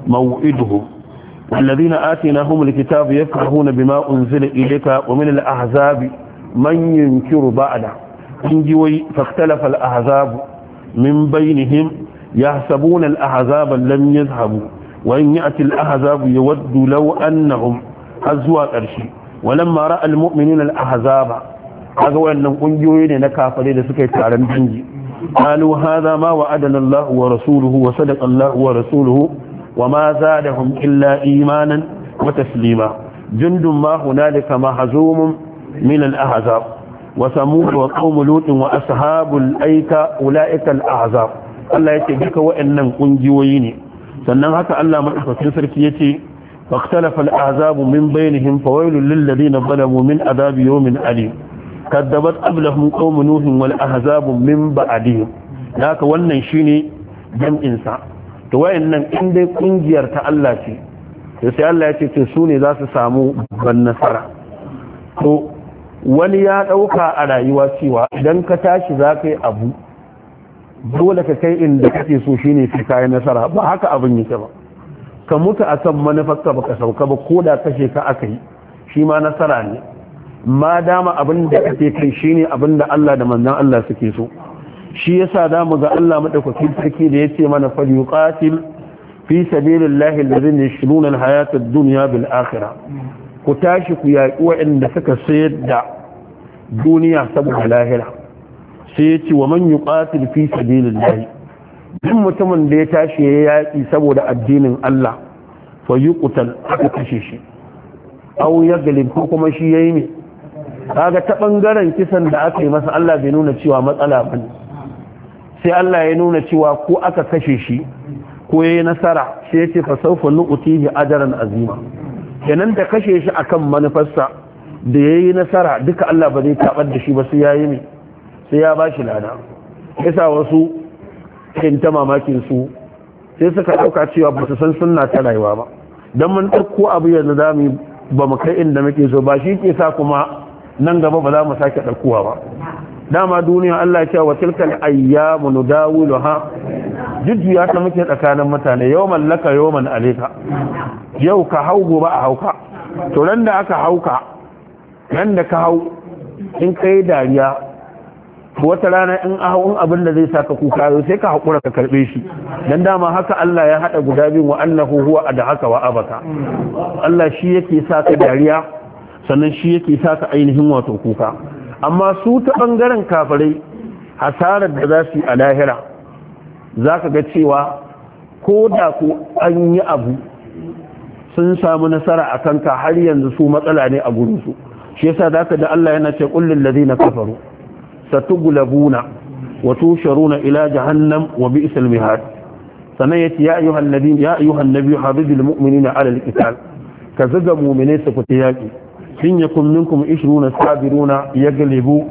موعده والذين آتيناهم الكتاب يفرحون بما أنزل إليك ومن الأحزاب من ينكر بعده انجوي فاختلف الأحزاب من بينهم يحسبون الأحزاب لم يذهبوا وإن يأتي الأحزاب يود لو أنهم أزوى قرشي ولما رأى المؤمنون الأحزاب هذا أنهم انجوين نكافر لسكيت على الجنجي قالوا هذا ما وعدنا الله ورسوله وصدق الله ورسوله وما زادهم إلا إيمانا وتسليما جند ما هنالك محزوم من الأحزاب وثمود وقوم لوط وأصحاب الأيكة أولئك الأحزاب الله يتبك وإنن كنجويني sannan haka Allah madaukakin sarki yace faqtalafa al-ahzab min bainihim fawailul lil ladina zalamu min adhabi yawmin alim kadzabat qablahum qaum nuh wal ahzab min ba'dihim haka wannan shine jam'in sa to wayannan in dai kungiyar ta Allah ce sai Allah yace to su ne za su samu ban nasara to wani ya dauka a rayuwa cewa idan ka tashi zaka yi abu dole ka kai inda kake so shine sai kai nasara ba haka abin yake ba ka mutu akan manufarka baka sauka ba koda kashe ka akai shi ma nasara ne ma dama abin da kake kai shine abin da Allah da manzon Allah suke so shi yasa da mu ga Allah madaukakin sarki da yace mana fal yuqatil fi sabilillahi alladhina yashruna alhayata ad-dunya bil akhirah ku tashi ku yaƙi waɗanda suka sayar da duniya saboda lahira sai ya ce wa man yuqatil fi sabilillahi duk mutumin da ya tashi ya yaƙi saboda addinin Allah fa yuqtal aka kashe shi aw yaglib ko kuma shi yayi ne kaga ta bangaren kisan da aka yi masa Allah bai nuna cewa matsala bane sai Allah ya nuna cewa ko aka kashe shi ko yayi nasara sai ya ce fa sawfa nu'tihi ajran azima kenan da kashe shi akan manufarsa da yayi nasara duka Allah ba zai tabar da shi ba sai yayi ne sai ya ba shi lada yasa wasu in ta mamakin su sai suka ɗauka cewa ba su san sunna ta rayuwa ba don mun ɗauko abu yanzu za mu ba mu kai inda muke so ba shi ke sa kuma nan gaba ba za mu sake ɗaukowa ba dama duniya Allah ya ce wa tilkal ayyamu nudawiluha jujjuya ta muke tsakanin mutane yawman laka yawman alayka yau ka hau gobe a hauka to ran da aka hauka ran da ka hau in kai dariya wata rana in ahawun abin da zai saka kuka sai ka haƙura ka karɓe shi dan dama haka Allah ya haɗa guda biyu wa annahu huwa adhaka wa abaka Allah shi yake saka dariya sannan shi yake saka ainihin wato kuka amma su ta bangaren kafirai hasarar da za su yi a lahira zaka ga cewa ko da ku an yi abu sun samu nasara a kanka har yanzu su matsala ne a gurin su shi yasa zaka da Allah yana ce qul lil ladina kafaru satughlabuna wa tusharuna ila jahannam wa bi'sal mihad sanan yace ya ayyuhan nabiy habibul mu'minina ala al-qital ka zaga mu'mine su fita yaki in yakum minkum 20 sabiruna yaglibu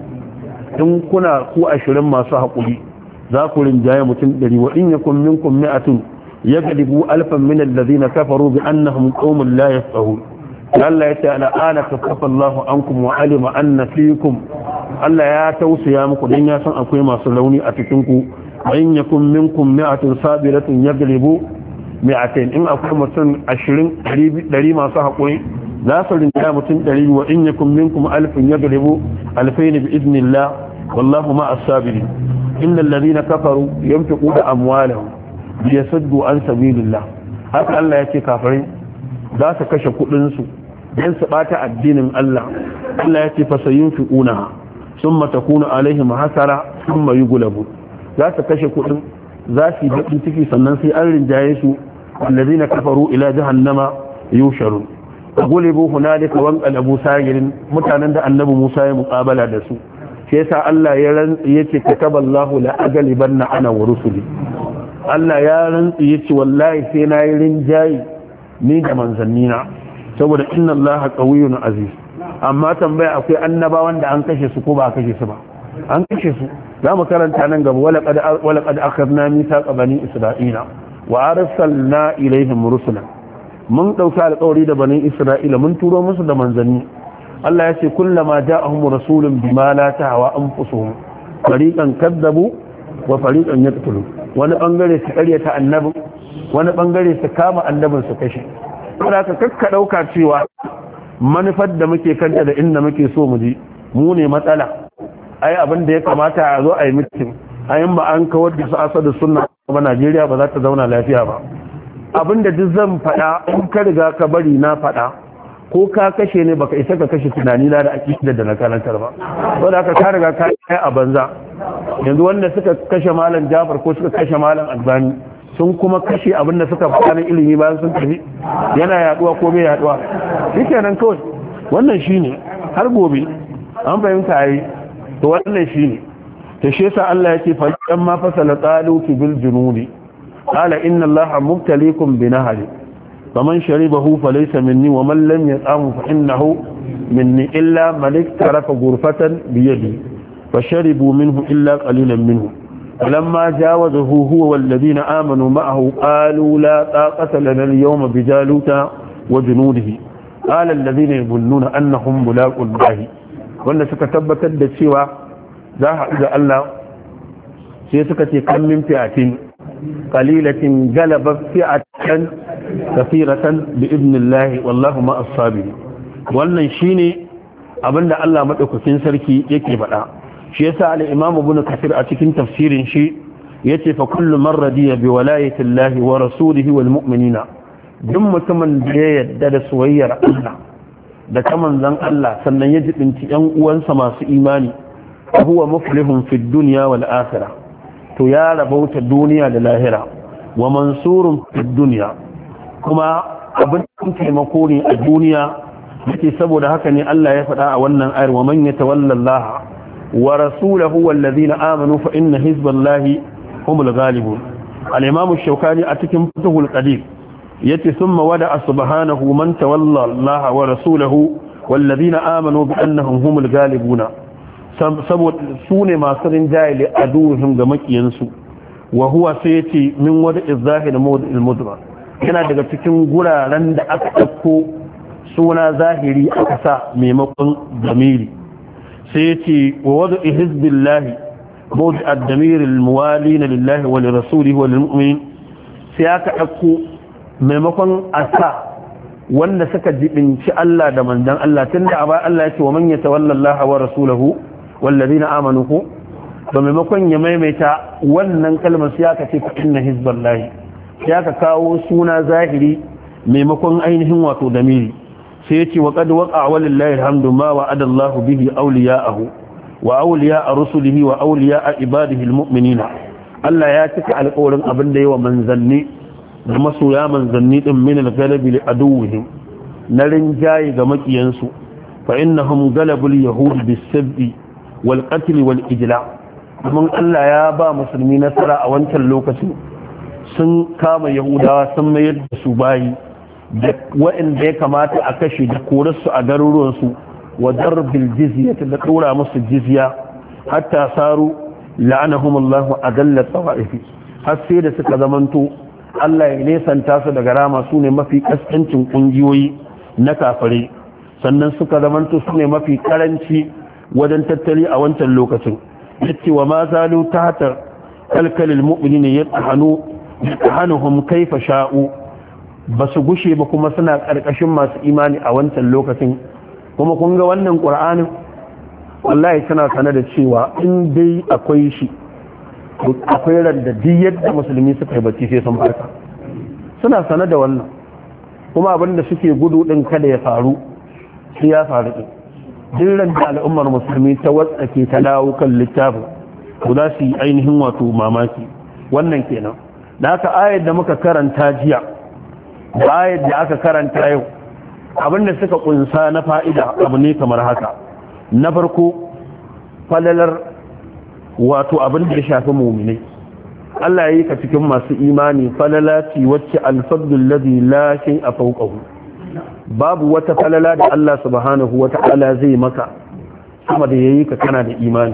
in kuna ku 20 masu hakuri za ku rinjaye mutum 100 wa in yakum minkum 100 yaglibu alfan min alladhina kafaru bi annahum qaumun la yafqahun Allah yace ana kafafa Allahu ankum wa alima anna fiikum Allah ya tausaya muku dan ya san akwai masu launi a cikin ku in yakum minkum mi'atun sabiratun yaglibu mi'atain in akwai mutum 20 100 masu hakuri za su rinja mutum 100 wa in yakum minkum alfun yaglibu alfayn bi idnillah wallahu ma as-sabirin innal ladina kafaru yunfiquna amwalahum liyasuddu an sabilillah haka Allah yake kafirai za su kashe kudin su dan su bata addinin Allah Allah yake fasayunfiquna ثم تكون عليهم حسرة ثم يغلبون za su kashe kudin za su yi bakin ciki sannan sai an rinjaye su wallazina kafaru ila jahannama yusharun gulibu hunalika wan qalabu sagirin mutanen da annabi Musa ya muqabala da su sai yasa Allah ya rantsi yace kataballahu la aghlibanna ana wa rusuli Allah ya rantsi yace wallahi sai na yi rinjaye ni da manzannina saboda inna Allaha qawiyyun aziz amma tambaya akwai annabawan da an kashe su ko ba a kashe su ba an kashe su za mu karanta nan gaba wala qad akhadna mithaqa bani isra'ila wa arsalna ilaihim rusulan mun dauka alƙawari da bani isra'ila mun turo musu da manzanni Allah ya ce kullama ja'ahum rasulun bima la tahwa anfusuhum fariqan kadzabu wa fariqan yaqtulun wani bangare su karyata annabi wani bangare su kama annabin su kashe saboda ka kakka dauka cewa manufar da muke kanta da inda muke so mu ji mu ne matsala ai abin da ya kamata a zo a yi mitin ayin ba an kawar da su asadu sunna ba Najeriya ba za ta zauna lafiya ba abin da duk zan faɗa in ka riga ka bari na faɗa ko ka kashe ne baka isa ka kashe tunani na da aqida da na karantar ba saboda ka riga ka kai a banza yanzu wanda suka kashe malam Jafar ko suka kashe malam Albani sun kuma kashe abin da suka faɗa na ilimi bayan sun tafi yana yaduwa ko bai yaduwa shikenan kawai wannan shine har gobe an fahimta yi to wannan shine to shi yasa Allah yake fa amma fasala talu bil junudi qala inna allaha mubtaliikum bi nahri faman sharibahu falaysa minni wa man lam yat'amhu fa innahu minni illa man iktarafa ghurfatan bi yadi fasharibu minhu illa qalilan minhu فلما جاوزه هو والذين آمنوا معه قالوا لا طاقة لنا اليوم بجالوت وجنوده قال الذين يظنون أنهم ملاقو الله وأن سكتبت الدسوى ذاها إذا الله سيسكت كم من فئة قليلة غلبت فئة كثيرة بإذن الله والله ما الصابرين وأن شيني أبن الله مدعوكين سركي يكي بلا shi yasa al-imam ibn kathir a cikin tafsirin shi yace fa kullu man radiya bi walayati llahi wa rasulihi wal mu'minina duk mutumin da ya yadda da soyayyar Allah da ta manzon Allah sannan ya jibinci yan uwansa masu imani huwa muflihun fi dunya wal akhirah to ya rabauta duniya da lahira wa mansurun fi dunya kuma abin taimako ne a duniya yake saboda haka ne Allah ya faɗa a wannan ayar wa man yatawalla Allah ورسوله والذين آمنوا فإن حزب الله هم الغالبون الإمام الشوكاني أتكم فتح القدير يتي ثم ودع سبحانه من تولى الله ورسوله والذين آمنوا بأنهم هم الغالبون سوني ما سرين جاي لأدوهم دمك ينسو وهو سيتي من ودع الظاهر موضع المدرى yana daga cikin guraren da aka ɗauko suna zahiri aka sa maimakon damiri سيتي ووضع حزب الله موضع الضمير الموالين لله ولرسوله وللمؤمنين سياك أكو ميمكن أسا وأن سكت من شاء الله دمان دان الله تندع أبا الله يتي ومن يتولى الله ورسوله والذين آمنوه فميمكن يميميتا وأن كلمة سياك فإن حزب الله سياك كاو سونا ظاهري ميمكن أينهم واتو ضميري سيتي وقد وقع ولله الحمد ما وعد الله به أولياءه وأولياء رسله وأولياء عباده المؤمنين الله ياتك على قول أبن دي ومن ذني ومسو يا من ذني من الغلب لعدوهم نرنجاي غمك ينسو فإنهم غلبوا اليهود بالسبب والقتل والإجلاء من الله يا با مسلمين سرى أوانك اللوكسي sun kama yahudawa sun mayar da su bayi da waɗanda ya kamata a kashe da korarsu a garuruwansu wa darbil jizya da ɗora musu jizya hatta saru la'anahumullahu adalla tawaifi har sai da suka zamanto Allah ya nesanta su daga rama su ne mafi kaskancin kungiyoyi na kafare sannan suka zamanto su ne mafi karanci wajen tattali a wancan lokacin yace wa ma zalu tahta kalkalil mu'minina yatahanuhum kaifa sha'u ba su gushe ba kuma suna ƙarƙashin masu imani a wancan lokacin kuma kun ga wannan ƙur'anin wallahi tana sanar da cewa in dai akwai shi akwai radadi yadda musulmi suka yi bacci sai sun farka suna sanar da wannan kuma abinda suke gudu ɗin kada ya faru sai ya faru ɗin dillan da al'ummar musulmi ta watsake ta dawo kan littafin ku za su yi ainihin wato mamaki wannan kenan da haka ayar da muka karanta jiya ayar da aka karanta yau abinda suka kunsa na fa'ida abu ne kamar haka na farko falalar wato abin da ya shafi mu'minai Allah ya yi ka cikin masu imani falalati wacce alfadlul ladhi la shay'a fawqahu babu wata falala da Allah subhanahu wata'ala zai maka sama da yayi ka kana da imani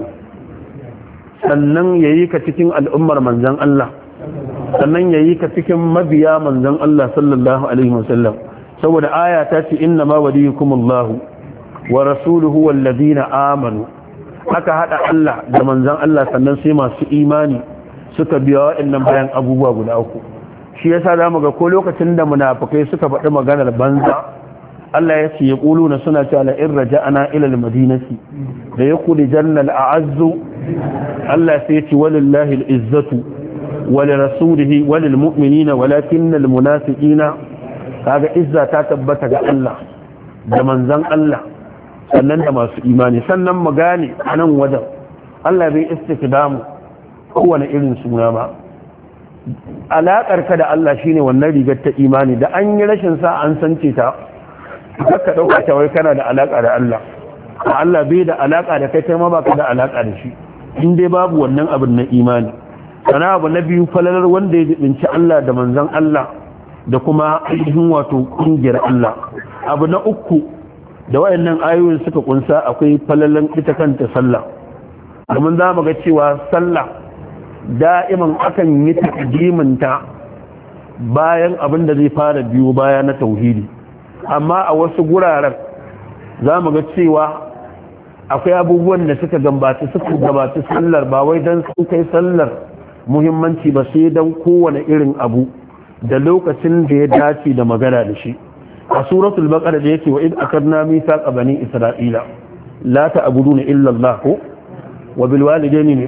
sannan yayi ka cikin al'ummar manzon Allah sannan yayi ka cikin mabiya manzon Allah sallallahu alaihi wasallam saboda aya ta ce inna ma waliyukumullahu wa rasuluhu wal ladina amanu aka hada Allah da manzon Allah sannan sai masu imani suka biya waɗannan bayan abubuwa guda uku shi yasa zamu ga ko lokacin da munafikai suka faɗi maganar banza Allah ya ce yaquluna suna cewa la in raja'ana ila al-madinati la yaqulu janna al-a'azzu Allah sai ya ce walillahi al-izzatu wa li rasulihi wa lil mu'minina walakinna al-munafiqina kaga izza ta tabbata ga Allah da manzon Allah sannan da masu imani sannan mu gane anan wajen Allah bai istikdamu kowane irin suna ba alaƙar ka da Allah shine wannan rigar ta imani da an yi rashin sa an sance ta ka dauka ta wai kana da alaƙa da Allah Allah bai da alaƙa da kai kai ma baka da alaƙa da shi in dai babu wannan abin na imani. Sana abu na biyu falalar wanda ya jibinci Allah da manzon Allah da kuma ainihin wato kungiyar Allah. Abu na uku da wayannan ayoyin suka kunsa akwai falalan ita kanta sallah. Domin za mu ga cewa sallah da'iman akan yi takdiminta bayan abin da zai fara biyo baya na tauhidi. Amma a wasu guraren za mu ga cewa akwai abubuwan da suka gabata sallar ba wai don sun kai sallar muhimmanci ba sai don kowane irin abu da lokacin da ya dace da magana da shi. A suratul baqara da yake wa id akarna mithaqa bani isra'ila la ta'buduna illa Allah wa bil walidayni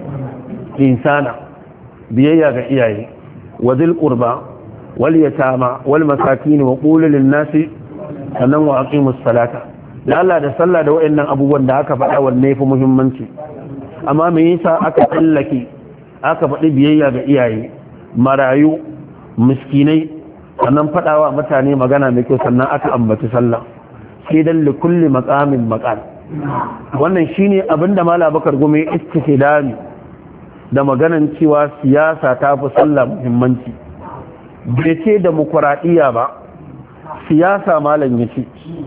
insana biyayya ga iyaye wa dhil qurba wal yatama wal masakin wa qul lin nasi sannan wa aqimus salata. da Allah da sallah da wayannan abubuwan da aka faɗa wanne yafi muhimmanci, amma me yasa aka tsallake aka faɗi biyayya ga iyaye, marayu, miskinai, sannan faɗawa mutane magana mai kyau sannan aka ambaci sallah sai dan li kulli maqamin maqal. Wannan shine abinda Malam Bakar Gumi istikdami da maganan cewa siyasa ta fi sallah muhimmanci. Bai ce demokradiyya ba, siyasa malam yace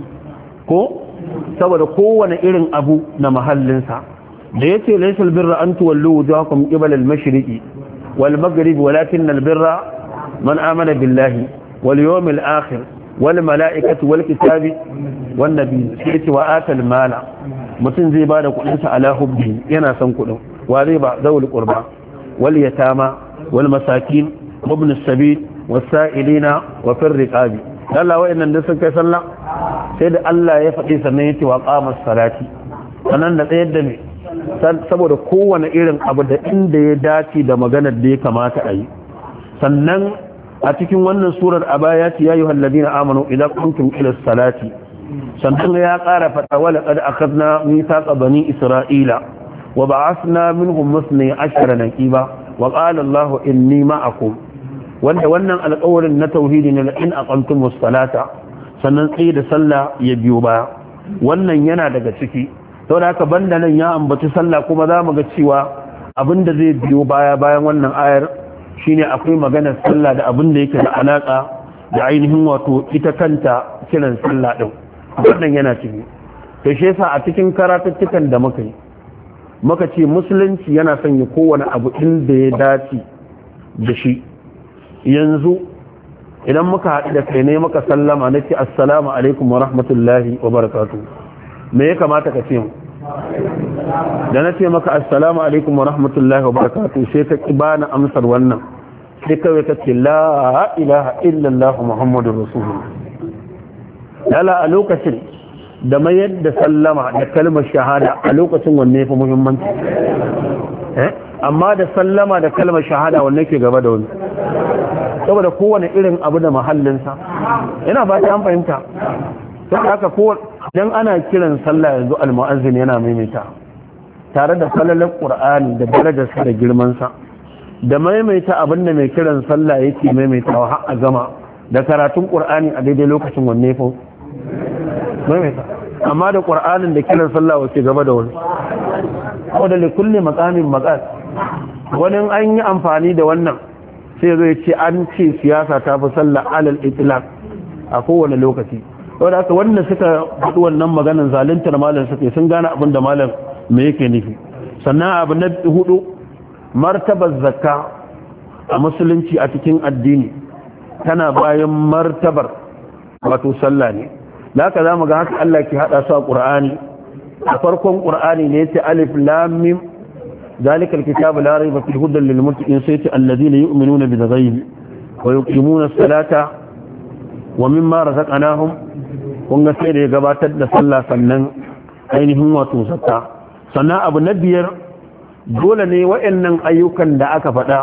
ko saboda kowane irin abu na mahallinsa da yace laysal birra an tuwallu wujuhakum qibala al-mashriqi wal maghrib walakin al-birra man amana billahi wal yawmil akhir wal malaikati wal kitabi wan nabiy yace wa atal mala mutun zai bada kudin sa ala hubbi yana son kudin wa zai ba zawul qurba wal yatama wal masakin ibn as-sabil was sa'ilina wa fir riqabi. Allah wa'annan da sun kai sallah sai da Allah ya faɗi sannan ya ce wa qamas salati sannan da tsayar da me saboda kowane irin abu da inda ya dace da maganar da ya kamata a yi. Sannan a cikin wannan surar a baya ce ya ayyuhal ladina amanu idza qumtum ila salati, sannan ya ƙara faɗa wa laqad akhadna mithaqa bani isra'ila wa ba'athna minhum 12 naqiba wa qala Allahu inni ma'akum, wanda wannan alƙawarin na tauhidi ne la in aqamtumus salata sannan tsaye da sallah ya biyo baya. Wannan yana daga ciki saboda haka banda nan ya ambaci sallah kuma za mu ga cewa abinda zai biyo baya bayan wannan ayar shine akwai maganar sallah da abinda yake da alaka da ainihin wato ita kanta kiran sallah din. Wannan yana ciki to shi yasa a cikin karatuttukan da muka ce musulunci yana sanya kowane abu inda ya dace da shi. Yanzu idan muka haɗu da kai ne maka sallama na ce assalamu alaikum wa rahmatullahi wa barakatu, me ya kamata ka ce mu? Da na ce maka assalamu alaikum wa rahmatullahi wa barakatu sai ka ƙi bani amsar wannan, sai kawai ka ce la ilaha illallah muhammadur rasulullah. Yala a lokacin da mayar da sallama da kalmar shahada a lokacin wanne ya fi muhimmanci? Amma da sallama da kalmar shahada wanne ke gaba da wani? Saboda kowane irin abu da mahallinsa yana ba ta an fahimta. Sai haka dan ana kiran sallah yanzu almu'azzin yana maimaita tare da salalar qur'ani da darajarsa da girmansa da maimaita abinda mai kiran sallah yake maimaitawa har a gama da karatun qur'ani a daidai lokacin wanne fa maimaita. Amma da qur'anin da kiran sallah wace gaba da wani? Saboda li kulli maqamin maqal. Wani an yi amfani da wannan sai zai ce an ce siyasa ta fi sallah alal itlaq a kowane lokaci. Saboda haka wannan suka faɗi wannan maganar zaluntar malam suke sun gane abin da malam me yake nufi. Sannan abu na hudu, martabar zakka a musulunci a cikin addini tana bayan martabar wato sallah ne. Da haka zamu ga haka Allah ke hada su a Qur'ani. A farkon Qur'ani ne yace alif lam mim ذلك الكتاب لا ريب فيه هدى للمتقين سيتي الذين يؤمنون بالغيب ويقيمون الصلاة ومما رزقناهم kunga sai da ya gabatar da sallah sannan ainihin wato zakka. Sannan abu na biyar, dole ne waɗannan ayyukan da aka faɗa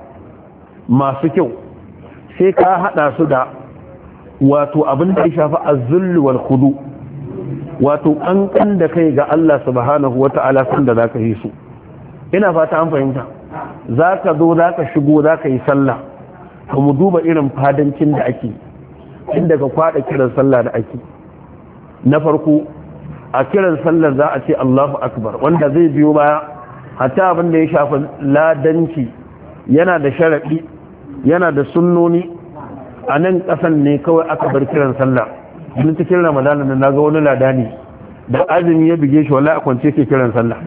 masu kyau sai ka haɗa su da wato abin da ya shafi az-zull wal khudu, wato kankan da kai ga Allah subhanahu wata'ala sanda zaka yi su. ina fata an fahimta. zaka zo zaka shigo zaka yi sallah to mu duba irin fadancin da ake inda ka kwada kiran sallah da ake. Na farko a kiran sallar za a ce Allahu akbar, wanda zai biyo baya hatta abin da ya shafi ladanci yana da sharadi yana da sunnoni. a nan kasan ne kawai aka bar kiran sallah. in cikin ramadana na ga wani ladani da azumi ya bige shi wallahi a kwance ke kiran sallah.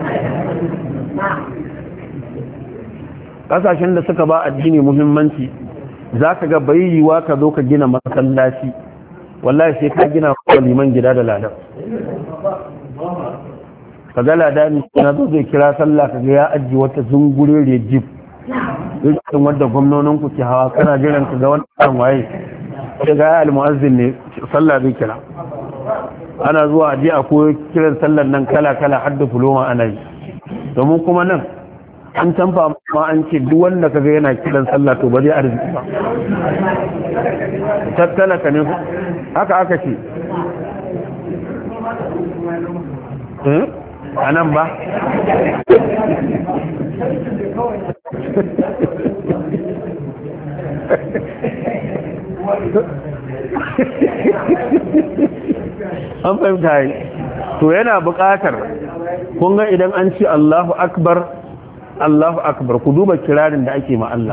kasashen da suka ba addini muhimmanci za ka ga bai yiwa ka zo ka gina masallaci wallahi sai ka gina liman gida da ladan. ka ga ladani na zo zai kira sallah ka ga ya ajiye wata zungure jib irin wanda gwamnonin ku ke hawa kana jiran ka ga wannan waye sai ga al-muazzin ne sallah zai kira. ana zuwa aje a koyi kiran sallar nan kala kala har da fuloma ana yi. domin kuma nan an tamfa ma an ce duk wanda kaga yana kiran sallah to ba zai arziki ba. tattala ka ne haka aka ce a nan ba an fahimta yi. to yana buƙatar kun ga idan an ce Allahu akbar Allahu akbar ku duba kirarin da ake ma Allah.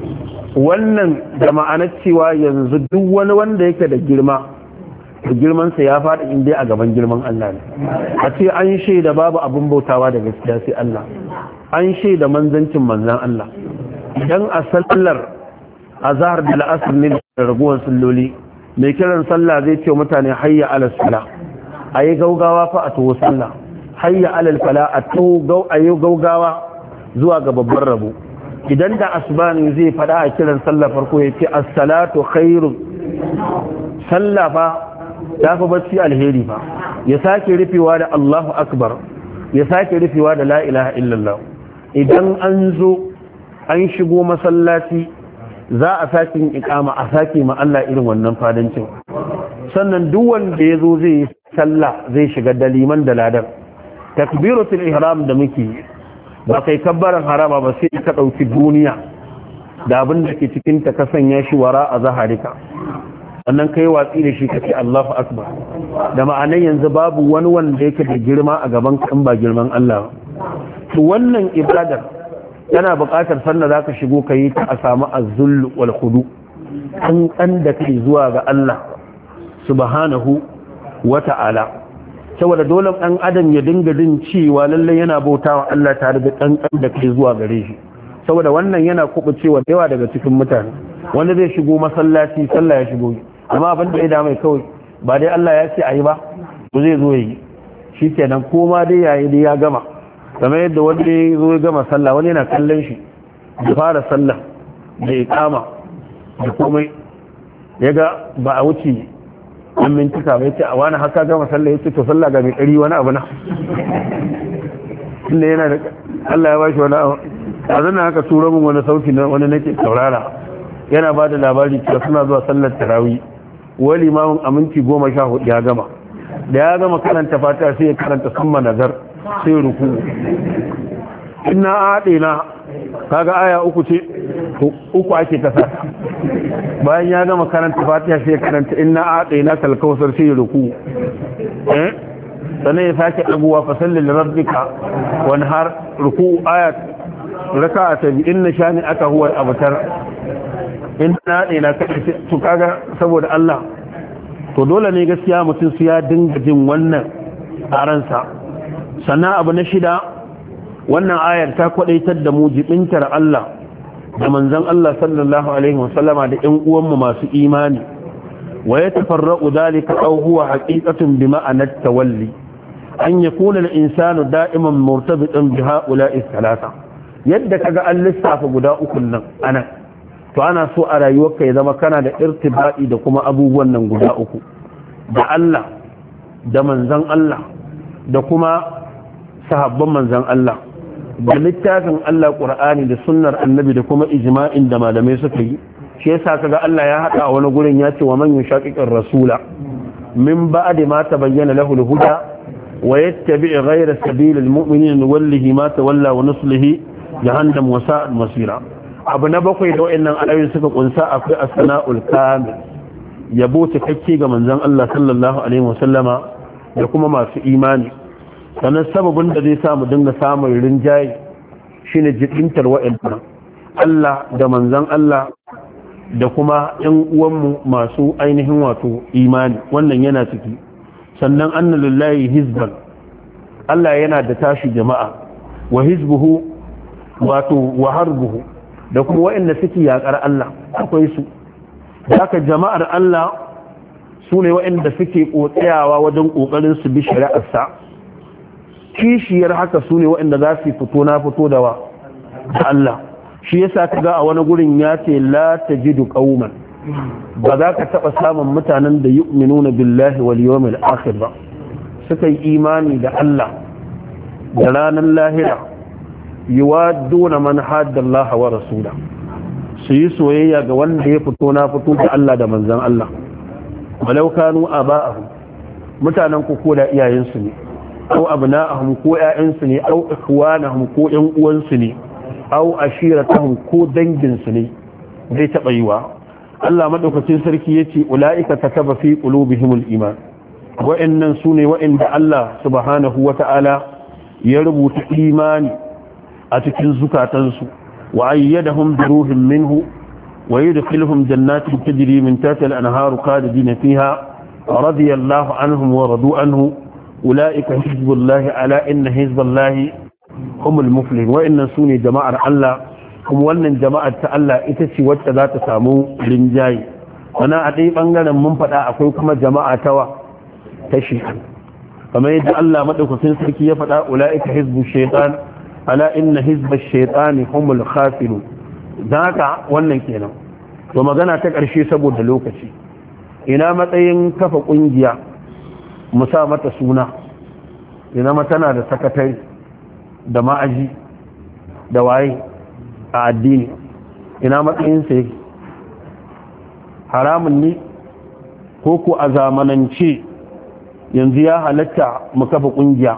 wannan da ma'anar cewa yanzu duk wani wanda yake da girma da girmansa ya faɗi inda a gaban girman Allah ne. a ce an shaida babu abin bautawa da gaskiya sai Allah, an shaida manzancin manzan Allah. idan a sallar azhar da la'asar ne da raguwar salloli mai kiran sallah zai ce mutane hayya ala sala ayi gaugawa fa a tawo sallah, hayya ala fala a tawo ayi gaugawa zuwa ga babban rabo. idan da asbani zai fada a kiran sallah farko ya ce as-salatu khairu, sallah fa ta fi bacci alheri fa. ya sake rufewa da Allahu akbar, ya sake rufewa da la ilaha illallah. idan an zo an shigo masallaci za a sake yin iqama a sake ma Allah irin wannan fadancin. sannan duk wanda ya zo zai yi sallah zai shiga da liman da ladan. takbiratul ihram da muke ba kai kabbaran harama ba sai ka dauki duniya da abin da ke cikin ta ka sanya shi wara a zaharika, sannan kai watsi da shi kace Allahu akbar. da ma'anar yanzu babu wani wanda yake da girma a gaban kan ba girman Allah. to wannan ibadar yana buƙatar sannan zaka shigo kai ta a samu az-zull wal khudu, kan da kai zuwa ga Allah subhanahu wa ta'ala. saboda dole ɗan adam ya dinga jin cewa lallai yana bautawa Allah tare da ƙanƙan da kai zuwa gare shi. saboda wannan yana kubucewa da yawa daga cikin mutane. wanda zai shigo masallaci sallah ya shigo, amma abin da ya da mai kawai ba dai Allah ya ce ayi ba to zai zo yi shi kenan, ko ma dai yayi dai ya gama. kamar yadda wanda ya zo ya gama sallah wani yana kallon shi da fara sallah da iqama da komai ya ga ba a wuce an mintika bai ce a wani haka gama sallah ya ce to sallah ga mai ƙari wani abu na inda yana da Allah ya ba shi wani abu. a zana haka tura min wani sauki na wani nake saurara yana ba da labari cewa suna zuwa sallar tarawih wani limamin a minti 14 ya gama, da ya gama karanta fata sai ya karanta summa nazar sai ruku. ina haɗe na kaga aya uku ce uku ake kasa. bayan ya gama karanta fatiha sai karanta inna a'tayna kal kawsar sai ruku sannan ya sake dagowa fa salli li rabbika wanhar ruku ayat raka'ata bi inna shani aka huwa abtar inna a'tayna to kaga saboda Allah to dole ne gaskiya mutum su ya dinga jin wannan a ransa. sannan abu na shida, wannan ayar ta kwadaitar da mu jibintar Allah da manzon Allah sallallahu alaihi wasallama da ƴan uwanmu masu imani. wa yatafarraqu dhalika aw huwa haqiqatun bi ma'anat tawalli an yakuna al-insanu da'iman murtabitan bi ha'ula'i thalatha. yadda kaga an lissafa guda uku nan anan to ana so a rayuwarka ya zama kana da irtibai da kuma abubuwan nan guda uku, da Allah da manzon Allah da kuma sahabban manzon Allah da littafin Allah Qur'ani da sunnar annabi da kuma ijma'in da malamai suka yi. shi yasa kaga Allah ya hada wani gurin ya ce wa man yushaqiqir rasula min ba'di ma tabayyana lahu al-huda wa yattabi' ghayra sabilil mu'minin nuwallihi ma tawalla wa nuslihi jahannam wa sa'at masira. abu na bakwai da wayannan ayoyin suka kunsa akwai as-sana'ul kamil, yabo cikakke ga manzon Allah sallallahu alaihi wasallama da kuma masu imani. sannan sababin da zai samu dinga samun rinjaye shine jidintar wayannan Allah da manzon Allah da kuma ‘yan uwanmu masu ainihin wato imani, wannan yana ciki. sannan anna lillahi hizban, Allah yana da tashi jama'a, wa hizbuhu wato wa harbuhu, da kuma waɗanda suke yaƙar Allah akwai su. haka jama'ar Allah su ne waɗanda suke tsayawa wajen ƙoƙarin su bi shari'arsa. kishiyar haka su ne waɗanda za su fito na fito da Allah. shi yasa kaga a wani gurin ya ce la tajidu qauman, ba za ka taba samun mutanen da yu'minuna billahi wal yawmil akhir ba, suka yi imani da Allah da ranar lahira, yuwadduna man hadda Allah wa rasula, su yi soyayya ga wanda ya fito na fito da Allah da manzon Allah. walau kanu aba'ahum, mutanen ku ko da iyayensu ne, ko abna'ahum ko ƴaƴansu ne, au ikhwanahum ko ƴan uwansu ne, au ashiratahum ko danginsu ne, zai taɓa yiwa. Allah madaukakin sarki yace ulaika kataba fi qulubihimul iman, wa'annan sune wa'anda Allah subhanahu wata'ala ya rubuta imani a cikin zukatansu, wa ayyadahum bi ruhin minhu wa yudkhiluhum jannatin tajri min tahtiha al-anharu khalidina fiha radiyallahu anhum wa radu anhu ulaika hizbullahi ala inna hizballahi humul muflihun. wa'annan sune jama'ar Allah, kuma wannan jama'ar ta Allah ita ce wacce za ta samu rinjaye. wana a ɗaya ɓangaren mun faɗa akwai kuma jama'a ta shi, kamar yadda Allah madaukakin sarki ya faɗa ulaika hizbu shaytan ala inna hizba shaytani humul khasirun. dan haka wannan kenan. to magana ta ƙarshe saboda lokaci, ina matsayin kafa ƙungiya mu sa mata suna, ina tana da sakatare da ma'aji da waye a addini, ina matsayin sai haramun ne ko ku a zamanance yanzu ya halatta mu kafa kungiya?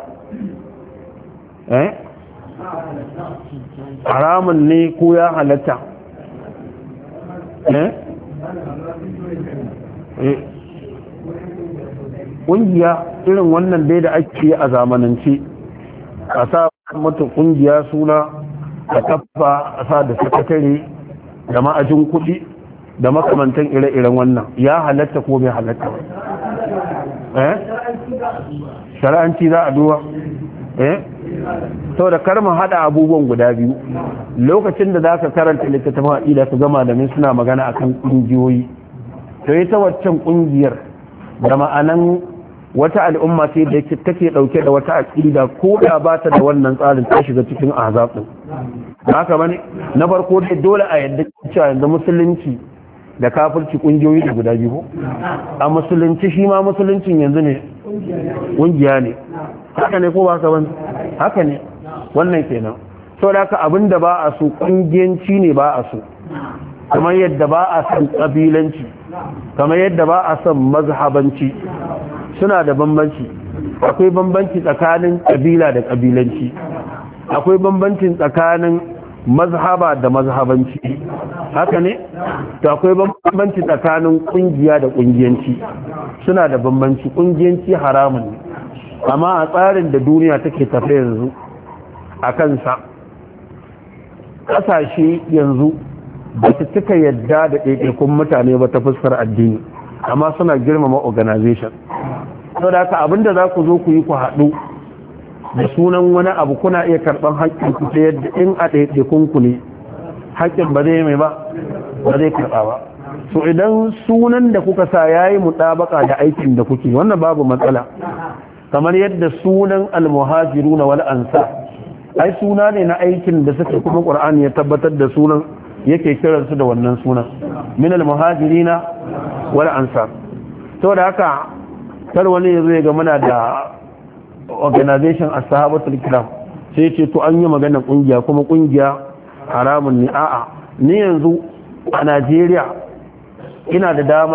Haramun ne ko ya halatta? Kungiya irin wannan dai da ake a zamanance, a sa mata kungiya suna, a kafa a sa da sakatare da ma'ajin kuɗi da makamantan ire-iren wannan, ya halatta ko bai halatta? Shara'anci za a duba? sau da karma hada abubuwan guda biyu. lokacin da za ka karanta littattafin aƙida ka gama da suna magana akan ƙungiyoyi, to ita waccan ƙungiyar da ma'anan wata al'umma ce da take dauke da wata aqida ko da ba ta da wannan tsarin ta shiga cikin ahzab din. haka bane na farko dai dole a yadda cewa yanzu musulunci da kafirci kungiyoyi da guda biyu. a musulunci shi ma musuluncin yanzu ne kungiya ne, haka ne ko ba haka bane? haka ne, wannan kenan. saboda haka abinda ba a so kungiyanci ne ba a so, kamar yadda ba a son kabilanci, kamar yadda ba a son mazhabanci, suna da bambanci. akwai bambanci tsakanin kabila da kabilanci, akwai bambancin tsakanin mazhaba da mazhabanci, haka ne? to akwai bambanci tsakanin kungiya da kungiyanci, suna da bambanci. kungiyanci haramun ne, amma a tsarin da duniya take tafe yanzu a kansa, kasashe yanzu ba su cika yadda da ɗaiɗaikun mutane ba ta fuskar addini, amma suna girmama organization. sau da haka abinda za ku zo ku yi ku haɗu da sunan wani abu, kuna iya karɓar haƙƙin ku ta yadda in a ɗaiɗaikun ku ne haƙƙin ba zai mai ba zai karɓa ba. so idan sunan da kuka sa ya yi mutabaka da aikin da kuke, wannan babu matsala. kamar yadda sunan almuhajiruna wal ansar ai suna ne na aikin da suka, kuma Qur'ani ya tabbatar da sunan, yake kiransu da wannan sunan, min almuhajirina wal ansar. saboda haka kar wani ya zo ga muna da organization as-sahabatul kiram sai ce to an yi magana kungiya kuma kungiya haramun ne. a'a, ni yanzu a Najeriya ina da damar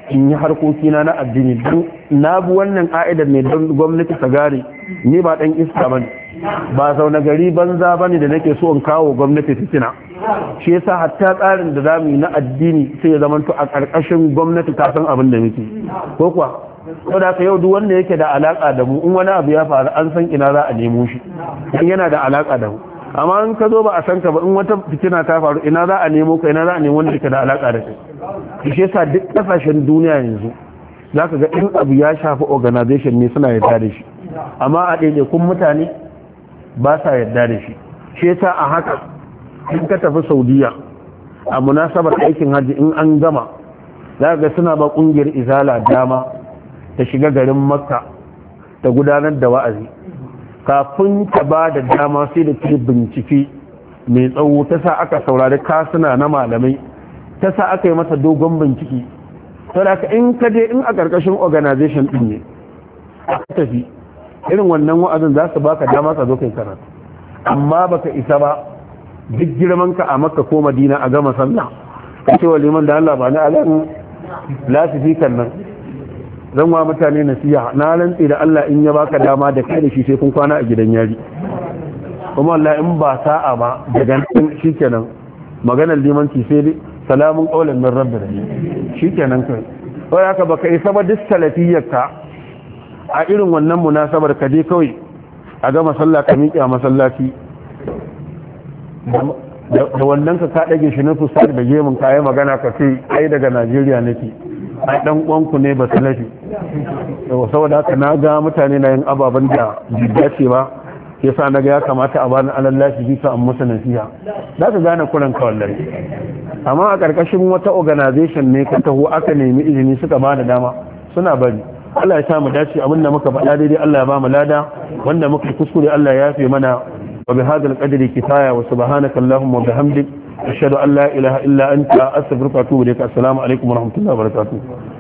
in yi harkokina na addini don na bi wannan ka'idar ne don gwamnati ta gane ni ba dan iska bane ba zaune gari banza bane da nake so in kawo gwamnati fitina shi yasa hatta tsarin da zamu yi na addini sai ya zamanto a karkashin gwamnati ta san abin da muke ko kuwa saboda ka yau duk wanda yake da alaka da mu in wani abu ya faru an san ina za a nemo shi in yana da alaka da mu amma in ka zo ba a san ka ba in wata fitina ta faru ina za a nemo ka ina za a nemo wanda yake da alaka da kai shi yasa duk kasashen duniya yanzu zaka ga in abu ya shafi organization ne suna yarda da shi amma a ɗaiɗaikun mutane ba sa yarda da shi shi yasa a haka in ka tafi Saudiya a munasabar aikin hajji in an gama za ga suna ba kungiyar izala dama ta shiga garin Makka ta gudanar da wa'azi kafin ta ba da dama sai da ke bincike mai tsawo ta sa aka saurari kasuna na malamai ta sa aka yi masa dogon bincike saboda in ka je in a ƙarƙashin organization din ne aka tafi irin wannan wa'azin za su baka dama ka zo kai karatu amma baka isa ba duk girman ka a Makka ko Madina a gama sallah ka ce wa liman da Allah ba na alan lasifikan nan zan wa mutane nasiha na rantsi da Allah in ya baka dama da kai da shi sai kun kwana a gidan yari kuma Allah in ba sa'a ba daga nan shikenan maganar limanci sai dai salamun qaulan min rabbir shikenan kai wai haka baka isa ba duk salafiyyarka a irin wannan munasabar ka je kawai a ga masalla ka miƙe a masallaci da wannan ka dage shi na fusar da gemun kayan magana ka ce ai daga Najeriya nake ai dan uwanku ne ba salafi saboda haka na ga mutane na yin ababen da bai ce ba yasa na ga ya kamata a bani alallashi bisa an musu nasiha za ka gane kuran ka wallahi amma a ƙarƙashin wata organization ne ka taho aka nemi izini suka ba da dama suna bari Allah ya sa mu dace abinda muka faɗa daidai Allah ya ba mu lada wanda muka kuskure Allah ya yafe mana wa bi hadal qadri kifaya wa subhanaka allahumma wa bihamdik ashhadu an la ilaha illa anta astaghfiruka wa atubu ilaik assalamu alaikum wa rahmatullahi wa barakatuh